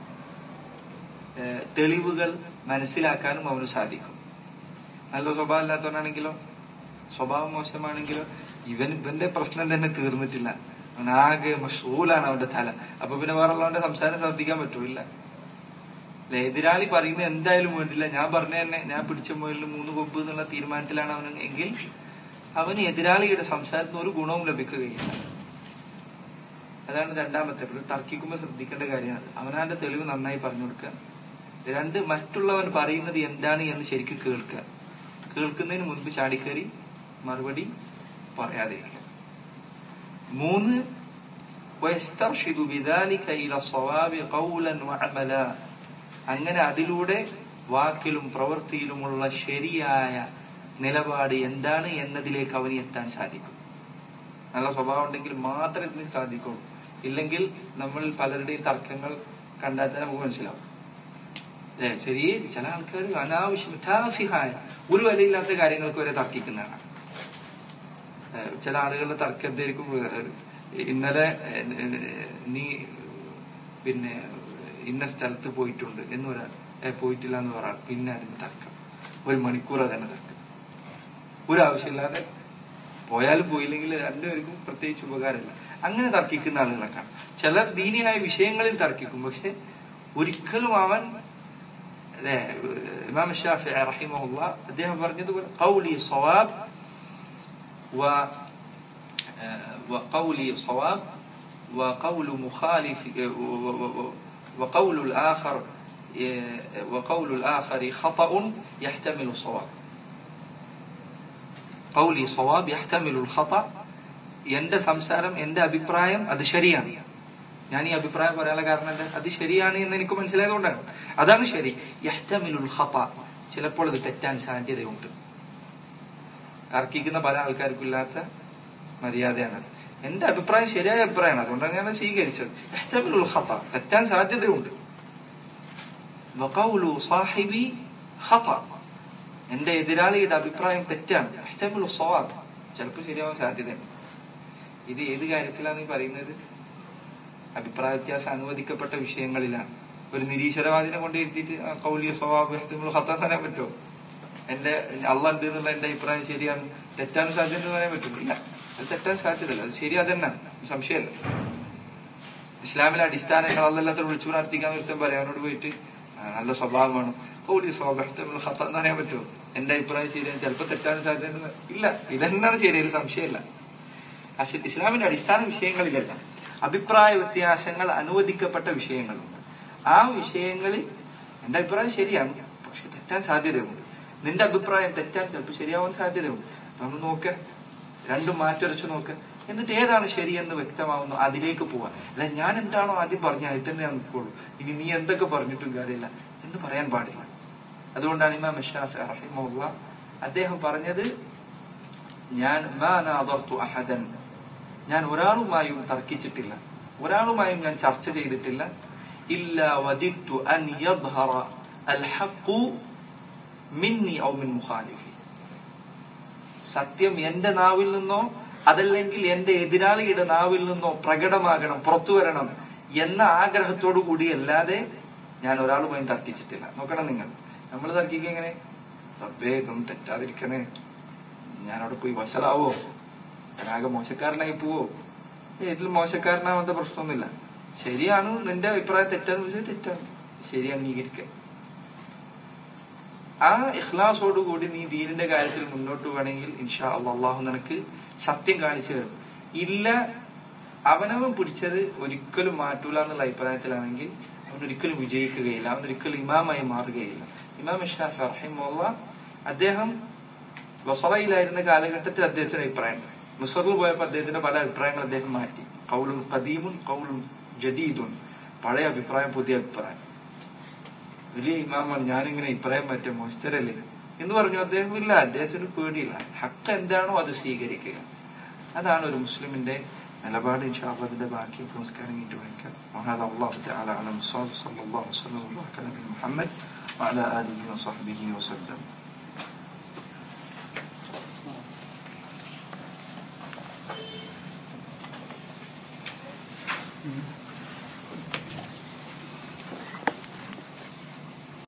തെളിവുകൾ മനസ്സിലാക്കാനും അവന് സാധിക്കും. നല്ല സ്വഭാവം ഇല്ലാത്തവനാണെങ്കിലോ, സ്വഭാവം മോശമാണെങ്കിലോ, ഇവൻ ഇവന്റെ പ്രശ്നം തന്നെ തീർന്നിട്ടില്ല, അവനാകെ മഷൂലാണ് അവന്റെ തല. അപ്പൊ പിന്നെ വേറെ ഉള്ളവന്റെ സംസാരം ശ്രദ്ധിക്കാൻ പറ്റൂല്ല. അല്ലെ, എതിരാളി പറയുന്നത് എന്തായാലും വേണ്ടില്ല, ഞാൻ പറഞ്ഞ തന്നെ, ഞാൻ പിടിച്ച മുകളിൽ മൂന്ന് കൊമ്പ് എന്നുള്ള തീരുമാനത്തിലാണ് അവൻ എങ്കിൽ അവന് എതിരാളിയുടെ സംസാരത്തിന് ഒരു ഗുണവും ലഭിക്കുകയില്ല. അതാണ് രണ്ടാമത്തെ. തർക്കിക്കുമ്പോൾ ശ്രദ്ധിക്കേണ്ട കാര്യമാണ് അവനാന്റെ തെളിവ് നന്നായി പറഞ്ഞു കൊടുക്കുക. രണ്ട്, മറ്റുള്ളവൻ പറയുന്നത് എന്താണ് എന്ന് ശരിക്കും കേൾക്കുക. കേൾക്കുന്നതിന് മുൻപ് ചാടിക്കറി മറുപടി പറയാതിരിക്കുക. മൂന്ന്, അങ്ങനെ അതിലൂടെ വാക്കിലും പ്രവൃത്തിയിലുമുള്ള ശരിയായ നിലപാട് എന്താണ് എന്നതിലേക്ക് അവന് എത്താൻ സാധിക്കും. നല്ല സ്വഭാവം ഉണ്ടെങ്കിൽ മാത്രമേ ഇതിന് സാധിക്കുള്ളൂ. ഇല്ലെങ്കിൽ നമ്മൾ പലരുടെയും തർക്കങ്ങൾ കണ്ടാൽ തന്നെ നമുക്ക് മനസ്സിലാവും. ഏ ചെറിയ ചില ആൾക്കാർ അനാവശ്യം ടാഫിഹായ ഒരു വിലയില്ലാത്ത കാര്യങ്ങൾക്ക് വരെ തർക്കിക്കുന്നതാണ്. ചില ആളുകളുടെ തർക്കം എന്തായിരിക്കും? ഇന്നലെ നീ പിന്നെ ഇന്ന സ്ഥലത്ത് പോയിട്ടുണ്ട് എന്ന് പറയാൻ പോയിട്ടില്ല എന്ന് പറയാം. പിന്നെ അതിന് തർക്കം ഒരു മണിക്കൂർ തന്നെ തർക്കം. ഒരു ആവശ്യമില്ലാതെ പോയാലും പോയില്ലെങ്കിൽ രണ്ടുപേർക്കും പ്രത്യേകിച്ച് ഉപകാരമില്ല. അങ്ങനെ തർക്കിക്കുന്ന ആളുകളൊക്കെ ചിലർ ദീനിയായ വിഷയങ്ങളിൽ തർക്കിക്കും. പക്ഷെ ഒരിക്കലും അവൻ ഇമാം ശാഫിഈ റഹിമഹുല്ലാഹ് അദ്ദേഹം പറഞ്ഞതുപോലെ ഖൗലി സ്വവാബ് وقولي صواب وقول مخالف وقول الآخر وقول الآخر خطأ يحتمل الصواب قولي صواب يحتمل الخطأ. എന്റെ സംസാരം, എന്റെ അഭിപ്രായം അത് ശരിയാണ്. ഞാൻ ഈ അഭിപ്രായം പറയാനുള്ള കാരണം എന്താ? അത് ശരിയാണ് എന്ന് എനിക്ക് മനസ്സിലായതുകൊണ്ടാണ്. അതാണ് ശരി. യഹ്തമിലുൽ ഖത, ചിലപ്പോൾ അത് തെറ്റാൻ സാധ്യതയുണ്ട്. തർക്കിക്കുന്ന പല ആൾക്കാർക്കും ഇല്ലാത്ത മര്യാദയാണ്. എന്റെ അഭിപ്രായം ശരിയായ അഭിപ്രായമാണ്, അതുകൊണ്ടാണ് ഞാൻ സ്വീകരിച്ചത്. യഹ്തമിലുൽ ഖത, തെറ്റാൻ സാധ്യതയുണ്ട്. വഖൗലു സാഹിബി ഖത, എന്റെ എതിരാളിയുടെ അഭിപ്രായം തെറ്റാണ്. യഹ്തമിലു സ്വവാബ്, ചിലപ്പോൾ ശരിയാവാൻ സാധ്യതയുണ്ട്. ഇത് ഏത് കാര്യത്തിലാണ് ഈ പറയുന്നത്? അഭിപ്രായ വ്യത്യാസം അനുവദിക്കപ്പെട്ട വിഷയങ്ങളിലാണ്. ഒരു നിരീശ്വരവാദിനെ കൊണ്ട് എഴുതിയിട്ട് ഖൗലി സ്വവാബ് യഹ്തമിലുൽ ഖത പറയാൻ പറ്റുമോ? എന്റെ അള്ളാഹ് ഉണ്ട് എന്നുള്ള എന്റെ അഭിപ്രായം ശരിയാണ്, തെറ്റാൻ സാധ്യത എന്ന് പറയാൻ പറ്റില്ല. അത് തെറ്റാൻ സാധ്യതയില്ല, അത് ശരി അതന്നെയാണ്, സംശയമല്ല. ഇസ്ലാമിലെ അടിസ്ഥാനങ്ങൾ അല്ലാത്ത വിളിച്ചു പ്രാർത്ഥിക്കാൻ ഒരുത്തം പറയാനോട് പോയിട്ട് നല്ല സ്വഭാവമാണ് ഖൗലി സ്വവാബ് യഹ്തമിലുൽ ഖത എന്ന് പറയാൻ പറ്റുമോ? എന്റെ അഭിപ്രായം ശരിയാണ്, ചിലപ്പോൾ തെറ്റാൻ സാധ്യത ഇല്ല, ഇതെന്നാണ് ശരിയായ സംശയമല്ല. ഇസ്ലാമിന്റെ അടിസ്ഥാന വിഷയങ്ങളിലല്ല, അഭിപ്രായ വ്യത്യാസങ്ങൾ അനുവദിക്കപ്പെട്ട വിഷയങ്ങളുണ്ട്. ആ വിഷയങ്ങളിൽ എന്റെ അഭിപ്രായം ശരിയാണ്, പക്ഷെ തെറ്റാൻ സാധ്യതയുണ്ട്. നിന്റെ അഭിപ്രായം തെറ്റാൻ ചിലപ്പോൾ ശരിയാവാൻ സാധ്യതയുണ്ട്. നമ്മൾ നോക്ക, രണ്ടും മാറ്റുരച്ചു നോക്ക, എന്നിട്ട് ഏതാണ് ശരിയെന്ന് വ്യക്തമാവുന്നു അതിലേക്ക് പോവാൻ. അല്ല ഞാൻ എന്താണോ ആദ്യം പറഞ്ഞ അതിൽ തന്നെ ഞാൻ നിൽക്കുള്ളൂ, ഇനി നീ എന്തൊക്കെ പറഞ്ഞിട്ടും കാര്യമില്ല എന്ന് പറയാൻ പാടില്ല. അതുകൊണ്ടാണ് ഇമാം ശാഫിഈ റഹിമഹുല്ലാഹ് അദ്ദേഹം പറഞ്ഞത്, ഞാൻ മാ നാദർതു അഹദൻ, ഞാൻ ഒരാളുമായും തർക്കിച്ചിട്ടില്ല, ഒരാളുമായും ഞാൻ ചർച്ച ചെയ്തിട്ടില്ല. ഇല്ലാ വദിത്തു അൻ യദ്ഹറ അൽ ഹഖു മിന്നി ഔ മിൻ മുഖാലിഫി, സത്യം എന്റെ നാവിൽ നിന്നോ അതല്ലെങ്കിൽ എന്റെ എതിരാളിയുടെ നാവിൽ നിന്നോ പ്രകടമാകണം, പുറത്തു വരണം എന്ന ആഗ്രഹത്തോടു കൂടി അല്ലാതെ ഞാൻ ഒരാളുമായും തർക്കിച്ചിട്ടില്ല. നോക്കണം നിങ്ങൾ, നമ്മൾ തർക്കിക്കുക എങ്ങനെ? റബ്ബേ ഇതൊന്നും തെറ്റാതിരിക്കണേ, ഞാനവിടെ പോയി വശലാവോ, ഞാനാകെ മോശക്കാരനായി പോവോ? ഇതിൽ മോശക്കാരനാവാത്ത പ്രശ്നമൊന്നുമില്ല. ശരിയാണ്, നിന്റെ അഭിപ്രായം തെറ്റാന്ന് വെച്ചാൽ തെറ്റാണ്, ശരി അംഗീകരിക്കുക. ആ ഇഖ്ലാസോടുകൂടി നീ ദീനിന്റെ കാര്യത്തിൽ മുന്നോട്ട് പോകണമെങ്കിൽ ഇൻഷാ അല്ലാഹ് അള്ളാഹു നിനക്ക് സത്യം കാണിച്ചു തരും. ഇല്ല, അവനവൻ പിടിച്ചത് ഒരിക്കലും മാറ്റൂല എന്നുള്ള അഭിപ്രായത്തിലാണെങ്കിൽ അവൻ ഒരിക്കലും വിജയിക്കുകയില്ല, അവൻ ഒരിക്കലും ഇമാമായി മാറുകയില്ല. ഇമാം ശാഫിഈ റഹിമഹുല്ലാഹ് അദ്ദേഹം ബസറയിലായിരുന്ന കാലഘട്ടത്തിൽ അദ്ദേഹത്തിന്റെ അഭിപ്രായം, മിസ്റിൽ പോയപ്പോൾ അദ്ദേഹത്തിന്റെ പല അഭിപ്രായങ്ങൾ അദ്ദേഹം മാറ്റി. ഖൗലുൻ ഖദീമുൻ ഖൗലുൻ ജദീദുൻ, പഴയ അഭിപ്രായം പുതിയ അഭിപ്രായം. വലിയ ഇമാമാണ്, ഞാനിങ്ങനെ അഭിപ്രായം മാറ്റിയ മോശത്തരല്ലേ എന്ന് പറഞ്ഞു അദ്ദേഹം. ഇല്ല, അദ്ദേഹത്തിന് പേടിയില്ല, ഹക്ക് എന്താണോ അത് സ്വീകരിക്കുക, അതാണ് ഒരു മുസ്ലിമിന്റെ നിലപാട്. ഇൻഷാ അല്ലാഹ് അതിന്റെ ബാക്കി നമസ്കാരം കഴിഞ്ഞിട്ട് വായിക്കാം. വഹദാ അല്ലാഹു തആല അലം സ്വല്ലല്ലാഹു അലൈഹി വസല്ലം മുഹമ്മദ് വഅലാ ആലിഹി വസഹ്ബിഹി വസല്ലം.